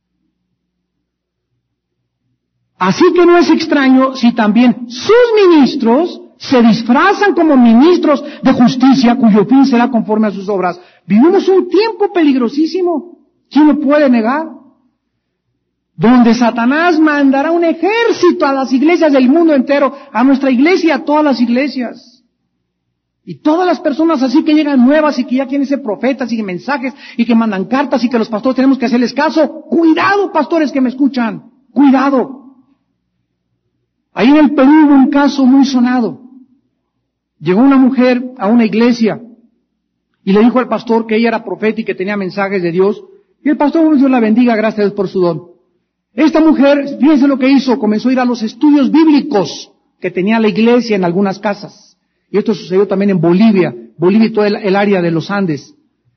Así que no es extraño si también sus ministros se disfrazan como ministros de justicia, cuyo fin será conforme a sus obras. Vivimos un tiempo peligrosísimo. ¿Quién lo puede negar? Donde Satanás mandará un ejército a las iglesias del mundo entero, a nuestra iglesia y a todas las iglesias. Y todas las personas así que llegan nuevas y que ya quieren ser profetas y que mensajes y que mandan cartas y que los pastores tenemos que hacerles caso. Cuidado, pastores que me escuchan. Cuidado. Ahí en el Perú hubo un caso muy sonado. Llegó una mujer a una iglesia y le dijo al pastor que ella era profeta y que tenía mensajes de Dios. Y el pastor, Dios la bendiga, gracias a Dios por su don. Esta mujer, fíjense lo que hizo, comenzó a ir a los estudios bíblicos que tenía la iglesia en algunas casas. Y esto sucedió también en Bolivia, Bolivia y toda el, el área de los Andes.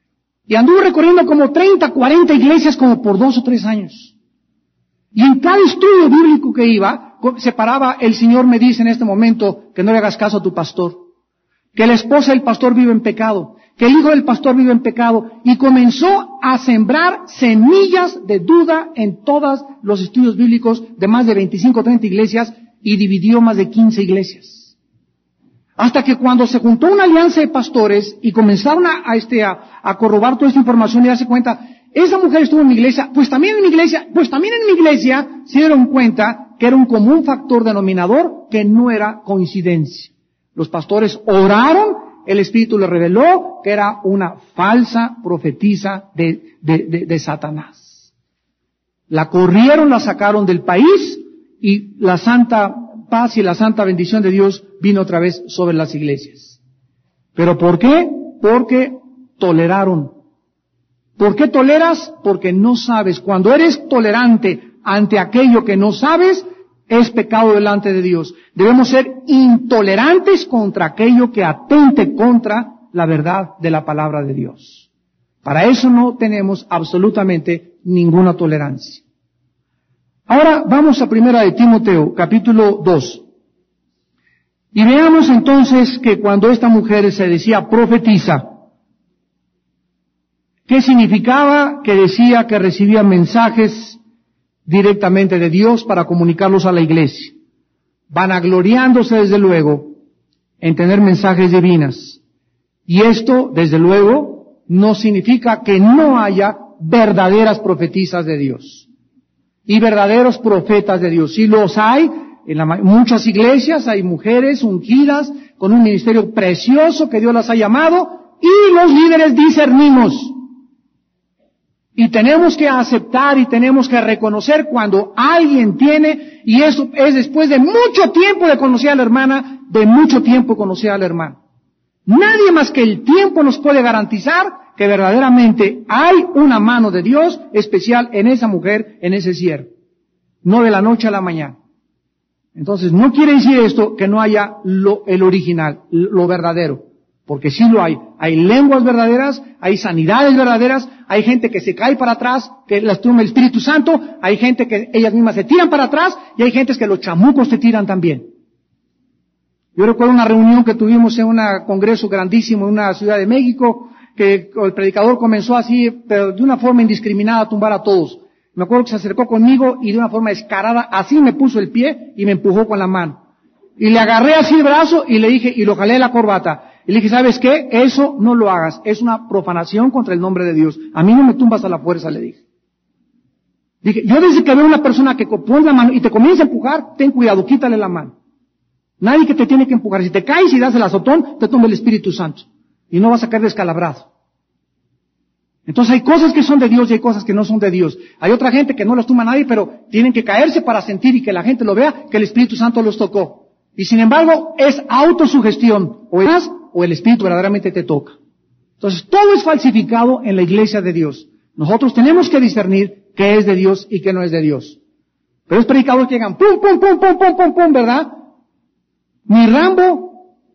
Y anduvo recorriendo como treinta, cuarenta iglesias como por dos o tres años. Y en cada estudio bíblico que iba, se paraba, el Señor me dice en este momento que no le hagas caso a tu pastor, que la esposa del pastor vive en pecado, que el hijo del pastor vive en pecado, y comenzó a sembrar semillas de duda en todos los estudios bíblicos de más de veinticinco o treinta iglesias, y dividió más de quince iglesias. Hasta que cuando se juntó una alianza de pastores y comenzaron a, a, este, a, a corroborar toda esta información y darse cuenta, esa mujer estuvo en mi iglesia, pues también en mi iglesia, pues también en mi iglesia, se dieron cuenta que era un común factor denominador que no era coincidencia. Los pastores oraron, el Espíritu le reveló que era una falsa profetisa de, de, de, de Satanás. La corrieron, la sacaron del país y la santa paz y la santa bendición de Dios vino otra vez sobre las iglesias. ¿Pero por qué? Porque toleraron. ¿Por qué toleras? Porque no sabes. Cuando eres tolerante ante aquello que no sabes, es pecado delante de Dios. Debemos ser intolerantes contra aquello que atente contra la verdad de la palabra de Dios. Para eso no tenemos absolutamente ninguna tolerancia. Ahora vamos a Primera de Timoteo, capítulo dos. Y veamos entonces que cuando esta mujer se decía profetiza, ¿qué significaba? Que decía que recibía mensajes directamente de Dios para comunicarlos a la iglesia, vanagloriándose desde luego en tener mensajes divinas. Y esto, desde luego, no significa que no haya verdaderas profetisas de Dios y verdaderos profetas de Dios. Sí los hay, en la, muchas iglesias hay mujeres ungidas con un ministerio precioso que Dios las ha llamado, y los líderes discernimos. Y tenemos que aceptar y tenemos que reconocer cuando alguien tiene, y eso es después de mucho tiempo de conocer a la hermana, de mucho tiempo conocer al hermano. Nadie más que el tiempo nos puede garantizar que verdaderamente hay una mano de Dios especial en esa mujer, en ese siervo. No de la noche a la mañana. Entonces, no quiere decir esto que no haya lo, el original, lo verdadero. Porque sí lo hay. Hay lenguas verdaderas, hay sanidades verdaderas, hay gente que se cae para atrás, que las toma el Espíritu Santo, hay gente que ellas mismas se tiran para atrás, y hay gente que los chamucos se tiran también. Yo recuerdo una reunión que tuvimos en un congreso grandísimo en una ciudad de México, que el predicador comenzó así, pero de una forma indiscriminada a tumbar a todos. Me acuerdo que se acercó conmigo y de una forma descarada, así me puso el pie y me empujó con la mano. Y le agarré así el brazo y le dije, y lo jalé de la corbata. Y le dije, ¿sabes qué? Eso no lo hagas. Es una profanación contra el nombre de Dios. A mí no me tumbas a la fuerza, le dije. Dije, yo desde que veo una persona que pone la mano y te comienza a empujar, ten cuidado, quítale la mano. Nadie que te tiene que empujar. Si te caes y das el azotón, te tumba el Espíritu Santo. Y no vas a caer descalabrado. Entonces hay cosas que son de Dios y hay cosas que no son de Dios. Hay otra gente que no las tumba a nadie, pero tienen que caerse para sentir y que la gente lo vea, que el Espíritu Santo los tocó. Y sin embargo, es autosugestión. O es o el Espíritu verdaderamente te toca. Entonces, todo es falsificado en la iglesia de Dios. Nosotros tenemos que discernir qué es de Dios y qué no es de Dios. Pero es predicadores que llegan, pum, pum, pum, pum, pum, pum, pum, ¿verdad? Mi Rambo.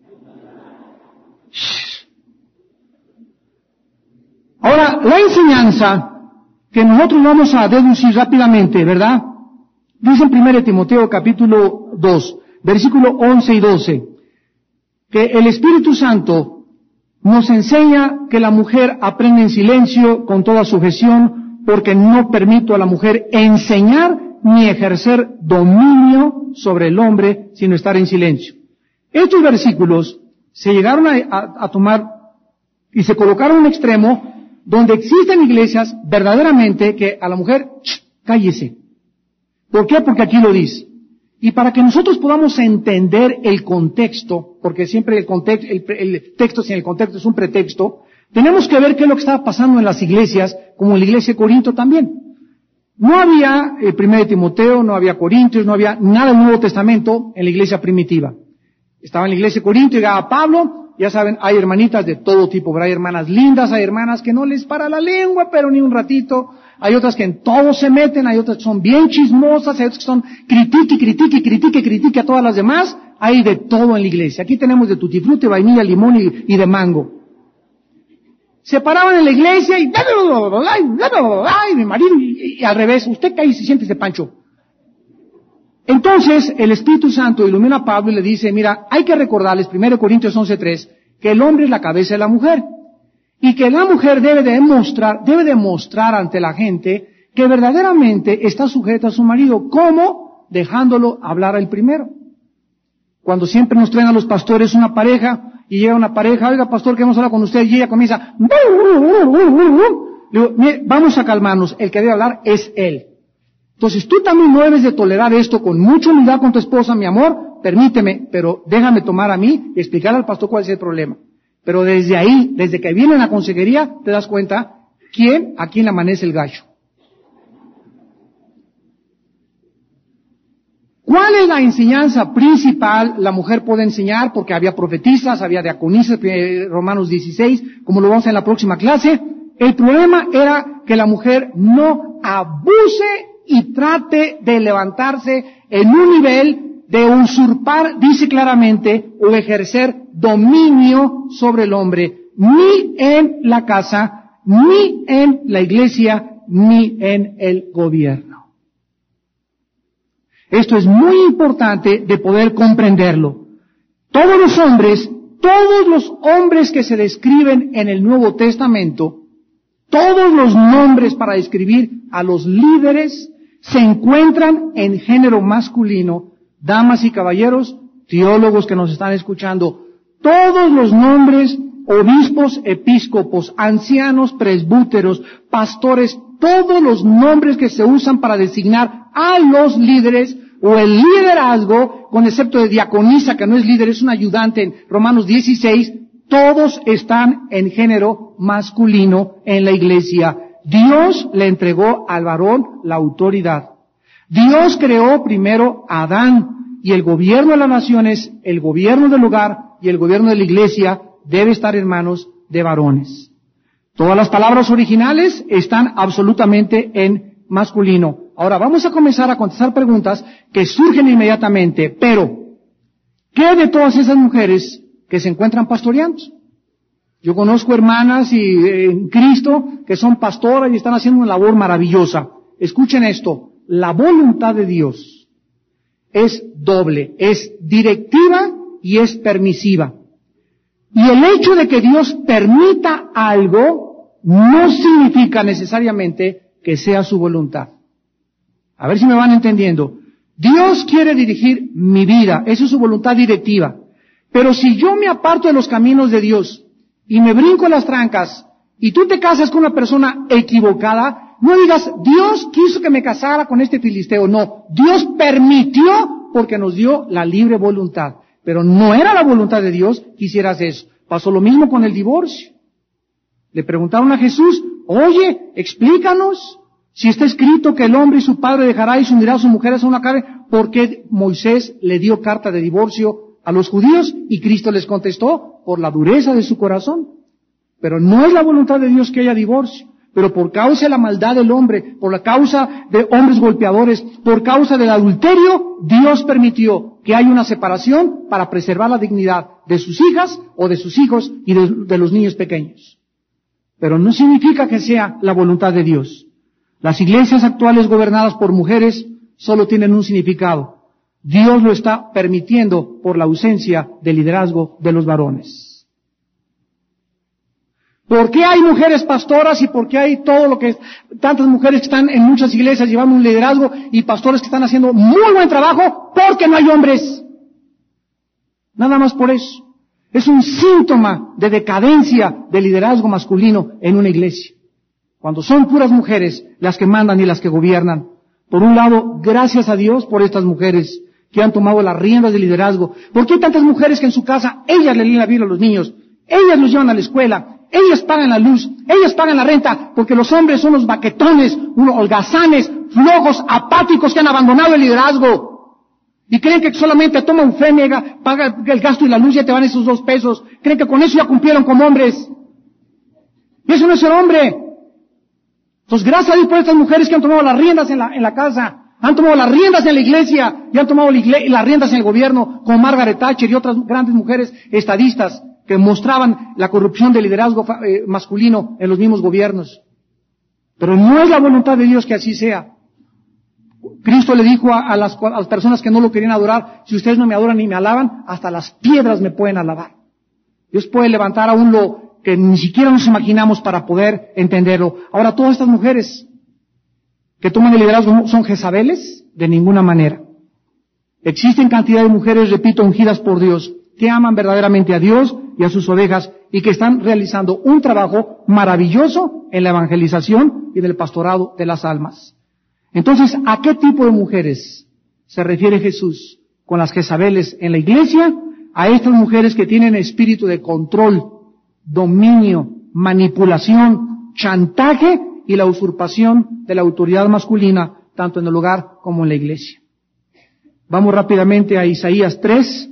Ahora, la enseñanza que nosotros vamos a deducir rápidamente, ¿verdad? Dice en primera de Timoteo capítulo dos, versículo once y doce, que el Espíritu Santo nos enseña que la mujer aprende en silencio con toda sujeción, porque no permito a la mujer enseñar ni ejercer dominio sobre el hombre, sino estar en silencio. Estos versículos se llegaron a, a, a tomar y se colocaron en un extremo donde existen iglesias verdaderamente que a la mujer, ¡shh!, cállese. ¿Por qué? Porque aquí lo dice. Y para que nosotros podamos entender el contexto, porque siempre el contexto, el, el texto sin el contexto es un pretexto, tenemos que ver qué es lo que estaba pasando en las iglesias, como en la iglesia de Corinto también. No había el primero de Timoteo, no había Corintios, no había nada del Nuevo Testamento en la iglesia primitiva. Estaba en la iglesia de Corinto, llegaba Pablo. Ya saben, hay hermanitas de todo tipo, pero hay hermanas lindas, hay hermanas que no les para la lengua, pero ni un ratito. Hay otras que en todo se meten, hay otras que son bien chismosas, hay otras que son critique, critique, critique, critique a todas las demás. Hay de todo en la iglesia. Aquí tenemos de tutti frutti, vainilla, limón y, y de mango. se paraban en la iglesia y, ay, mi marido, y, y al revés, usted cae y se siente ese Pancho. Entonces, el Espíritu Santo ilumina a Pablo y le dice, mira, hay que recordarles, primero Corintios once tres, que el hombre es la cabeza de la mujer, y que la mujer debe demostrar, debe demostrar ante la gente que verdaderamente está sujeta a su marido. ¿Cómo? Dejándolo hablar al primero. Cuando siempre nos traen a los pastores una pareja, y llega una pareja, oiga pastor, queremos hablar con usted, y ella comienza, le digo, vamos a calmarnos, el que debe hablar es él. Entonces tú también no debes de tolerar esto con mucha humildad con tu esposa, mi amor, permíteme, pero déjame tomar a mí y explicarle al pastor cuál es el problema. Pero desde ahí, desde que viene en la consejería, te das cuenta quién, a quién le amanece el gallo. ¿Cuál es la enseñanza principal la mujer puede enseñar? Porque había profetisas, había diaconisas, Romanos dieciséis, como lo vamos a ver en la próxima clase. El problema era que la mujer no abuse y trate de levantarse en un nivel de usurpar, dice claramente, o ejercer dominio sobre el hombre, ni en la casa, ni en la iglesia, ni en el gobierno. Esto es muy importante de poder comprenderlo. Todos los hombres, todos los hombres que se describen en el Nuevo Testamento, todos los nombres para describir a los líderes se encuentran en género masculino. Damas y caballeros, teólogos que nos están escuchando, todos los nombres, obispos, episcopos, ancianos, presbúteros, pastores, todos los nombres que se usan para designar a los líderes o el liderazgo, con excepto de diaconisa, que no es líder, es un ayudante en Romanos dieciséis, todos están en género masculino en la iglesia. Dios le entregó al varón la autoridad. Dios creó primero a Adán, y el gobierno de las naciones, el gobierno del hogar y el gobierno de la iglesia debe estar en manos de varones. Todas las palabras originales están absolutamente en masculino. Ahora vamos a comenzar a contestar preguntas que surgen inmediatamente, pero ¿qué de todas esas mujeres que se encuentran pastoreando? Yo conozco hermanas y, eh, en Cristo que son pastoras y están haciendo una labor maravillosa. Escuchen esto, la voluntad de Dios es doble, es directiva y es permisiva. Y el hecho de que Dios permita algo no significa necesariamente que sea su voluntad. A ver si me van entendiendo. Dios quiere dirigir mi vida, eso es su voluntad directiva. Pero si yo me aparto de los caminos de Dios y me brinco las trancas y tú te casas con una persona equivocada, no digas, Dios quiso que me casara con este filisteo. No, Dios permitió porque nos dio la libre voluntad. Pero no era la voluntad de Dios que hicieras eso. Pasó lo mismo con el divorcio. Le preguntaron a Jesús, oye, explícanos, si está escrito que el hombre y su padre dejará y se unirá a su mujer a una carne, ¿por qué Moisés le dio carta de divorcio a los judíos? Y Cristo les contestó, por la dureza de su corazón. Pero no es la voluntad de Dios que haya divorcio. Pero por causa de la maldad del hombre, por la causa de hombres golpeadores, por causa del adulterio, Dios permitió que haya una separación para preservar la dignidad de sus hijas o de sus hijos y de, de los niños pequeños. Pero no significa que sea la voluntad de Dios. Las iglesias actuales gobernadas por mujeres solo tienen un significado. Dios lo está permitiendo por la ausencia de liderazgo de los varones. ¿Por qué hay mujeres pastoras y por qué hay todo lo que es, tantas mujeres que están en muchas iglesias llevando un liderazgo y pastores que están haciendo muy buen trabajo? Porque no hay hombres. Nada más por eso. Es un síntoma de decadencia del liderazgo masculino en una iglesia. Cuando son puras mujeres las que mandan y las que gobiernan. Por un lado, gracias a Dios por estas mujeres que han tomado las riendas del liderazgo. ¿Por qué hay tantas mujeres que en su casa ellas le leen la Biblia a los niños? Ellas los llevan a la escuela. Ellas pagan la luz, ellas pagan la renta, porque los hombres son los baquetones, unos holgazanes, flojos, apáticos que han abandonado el liderazgo. Y creen que solamente toma un fémega, paga el gasto y la luz y ya te van esos dos pesos. Creen que con eso ya cumplieron como hombres. Y eso no es ser hombre. Entonces, gracias a Dios por estas mujeres que han tomado las riendas en la, en la casa, han tomado las riendas en la iglesia y han tomado la igle- las riendas en el gobierno, como Margaret Thatcher y otras grandes mujeres estadistas, que mostraban la corrupción del liderazgo eh, masculino en los mismos gobiernos. Pero no es la voluntad de Dios que así sea. Cristo le dijo a, a, las, a las personas que no lo querían adorar, si ustedes no me adoran ni me alaban, hasta las piedras me pueden alabar. Dios puede levantar aún lo que ni siquiera nos imaginamos para poder entenderlo. Ahora, todas estas mujeres que toman el liderazgo son Jezabeles, de ninguna manera. Existen cantidad de mujeres, repito, ungidas por Dios, que aman verdaderamente a Dios y a sus ovejas y que están realizando un trabajo maravilloso en la evangelización y en el pastorado de las almas. Entonces, ¿a qué tipo de mujeres se refiere Jesús con las Jezabeles en la iglesia? A estas mujeres que tienen espíritu de control, dominio, manipulación, chantaje y la usurpación de la autoridad masculina, tanto en el hogar como en la iglesia. Vamos rápidamente a Isaías tres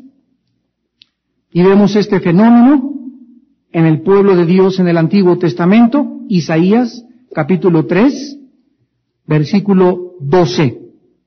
y vemos este fenómeno en el pueblo de Dios en el Antiguo Testamento. Isaías capítulo tres, versículo doce.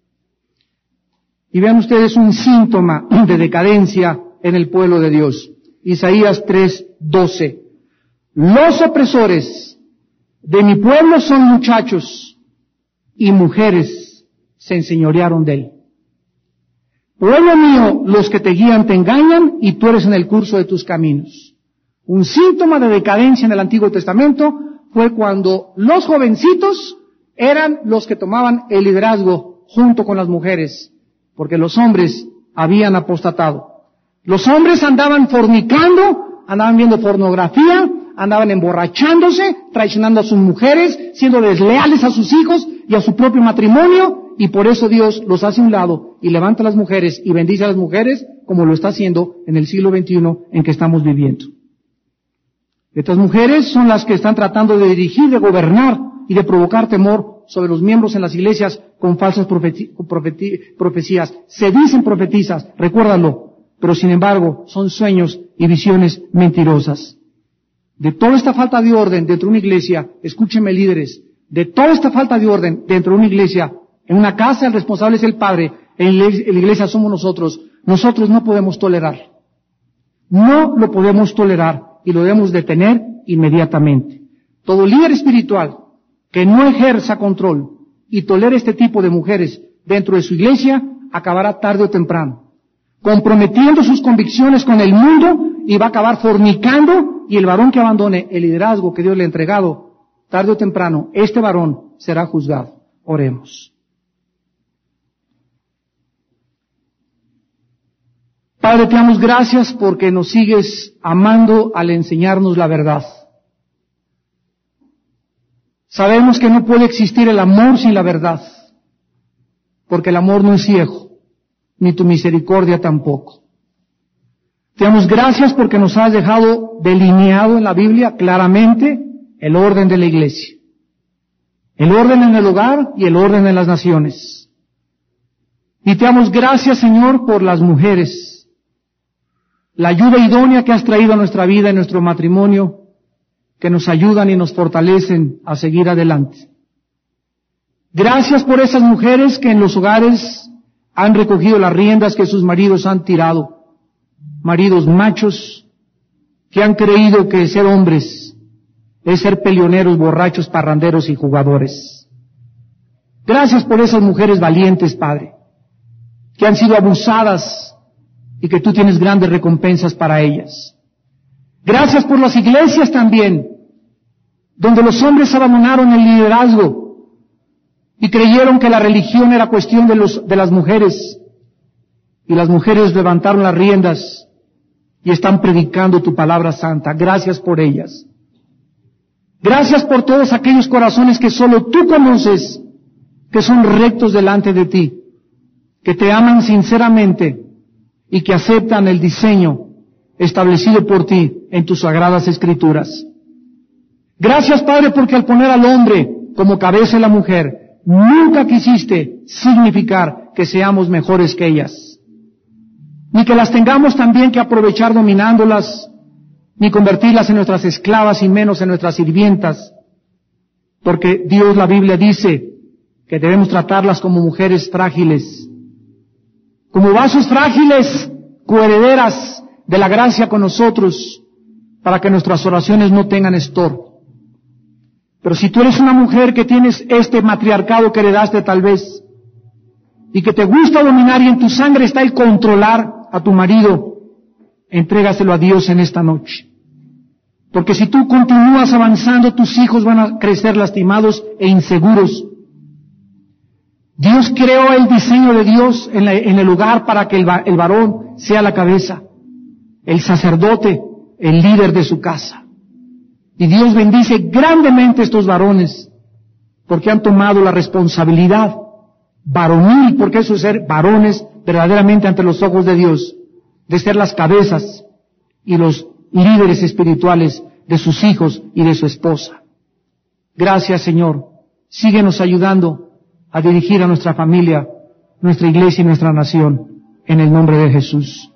Y vean ustedes un síntoma de decadencia en el pueblo de Dios. Isaías tres, doce. Los opresores de mi pueblo son muchachos y mujeres se enseñorearon de él. Pueblo mío, los que te guían te engañan y tú eres en el curso de tus caminos. Un síntoma de decadencia en el Antiguo Testamento fue cuando los jovencitos eran los que tomaban el liderazgo junto con las mujeres, porque los hombres habían apostatado. Los hombres andaban fornicando, andaban viendo pornografía, andaban emborrachándose, traicionando a sus mujeres, siendo desleales a sus hijos y a su propio matrimonio, y por eso Dios los hace a un lado y levanta a las mujeres y bendice a las mujeres como lo está haciendo en el siglo veintiuno en que estamos viviendo. Estas mujeres son las que están tratando de dirigir, de gobernar y de provocar temor sobre los miembros en las iglesias con falsas profeti- profeti- profecías. Se dicen profetizas, recuérdalo, pero sin embargo son sueños y visiones mentirosas. De toda esta falta de orden dentro de una iglesia, escúchenme líderes, de toda esta falta de orden dentro de una iglesia, en una casa el responsable es el padre, en la iglesia somos nosotros, nosotros no podemos tolerar. No lo podemos tolerar y lo debemos detener inmediatamente. Todo líder espiritual que no ejerza control y tolere este tipo de mujeres dentro de su iglesia, acabará tarde o temprano, comprometiendo sus convicciones con el mundo y va a acabar fornicando, y el varón que abandone el liderazgo que Dios le ha entregado, tarde o temprano, este varón será juzgado. Oremos. Padre, te damos gracias porque nos sigues amando al enseñarnos la verdad. Sabemos que no puede existir el amor sin la verdad, porque el amor no es ciego, ni tu misericordia tampoco. Te damos gracias porque nos has dejado delineado en la Biblia claramente el orden de la iglesia, el orden en el hogar y el orden en las naciones. Y te damos gracias, Señor, por las mujeres, la ayuda idónea que has traído a nuestra vida y nuestro matrimonio, que nos ayudan y nos fortalecen a seguir adelante. Gracias por esas mujeres que en los hogares han recogido las riendas que sus maridos han tirado. Maridos machos que han creído que ser hombres es ser peleoneros, borrachos, parranderos y jugadores. Gracias por esas mujeres valientes, Padre, que han sido abusadas y que tú tienes grandes recompensas para ellas. Gracias por las iglesias también, donde los hombres abandonaron el liderazgo y creyeron que la religión era cuestión de, los, de las mujeres, y las mujeres levantaron las riendas y están predicando tu palabra santa. Gracias por ellas. Gracias por todos aquellos corazones que solo tú conoces, que son rectos delante de ti, que te aman sinceramente y que aceptan el diseño establecido por ti en tus sagradas escrituras. Gracias, Padre, porque al poner al hombre como cabeza de la mujer, nunca quisiste significar que seamos mejores que ellas, ni que las tengamos también que aprovechar dominándolas, ni convertirlas en nuestras esclavas y menos en nuestras sirvientas, porque Dios, la Biblia dice que debemos tratarlas como mujeres frágiles, como vasos frágiles, coherederas de la gracia con nosotros, para que nuestras oraciones no tengan estorbo. Pero si tú eres una mujer que tienes este matriarcado que heredaste tal vez, y que te gusta dominar y en tu sangre está el controlar a tu marido, entrégaselo a Dios en esta noche. Porque si tú continúas avanzando, tus hijos van a crecer lastimados e inseguros. Dios creó el diseño de Dios en, la, en el lugar para que el, el varón sea la cabeza, el sacerdote, el líder de su casa. Y Dios bendice grandemente a estos varones, porque han tomado la responsabilidad varonil, porque eso es ser varones verdaderamente ante los ojos de Dios, de ser las cabezas y los líderes espirituales de sus hijos y de su esposa. Gracias, Señor. Síguenos ayudando a dirigir a nuestra familia, nuestra iglesia y nuestra nación, en el nombre de Jesús.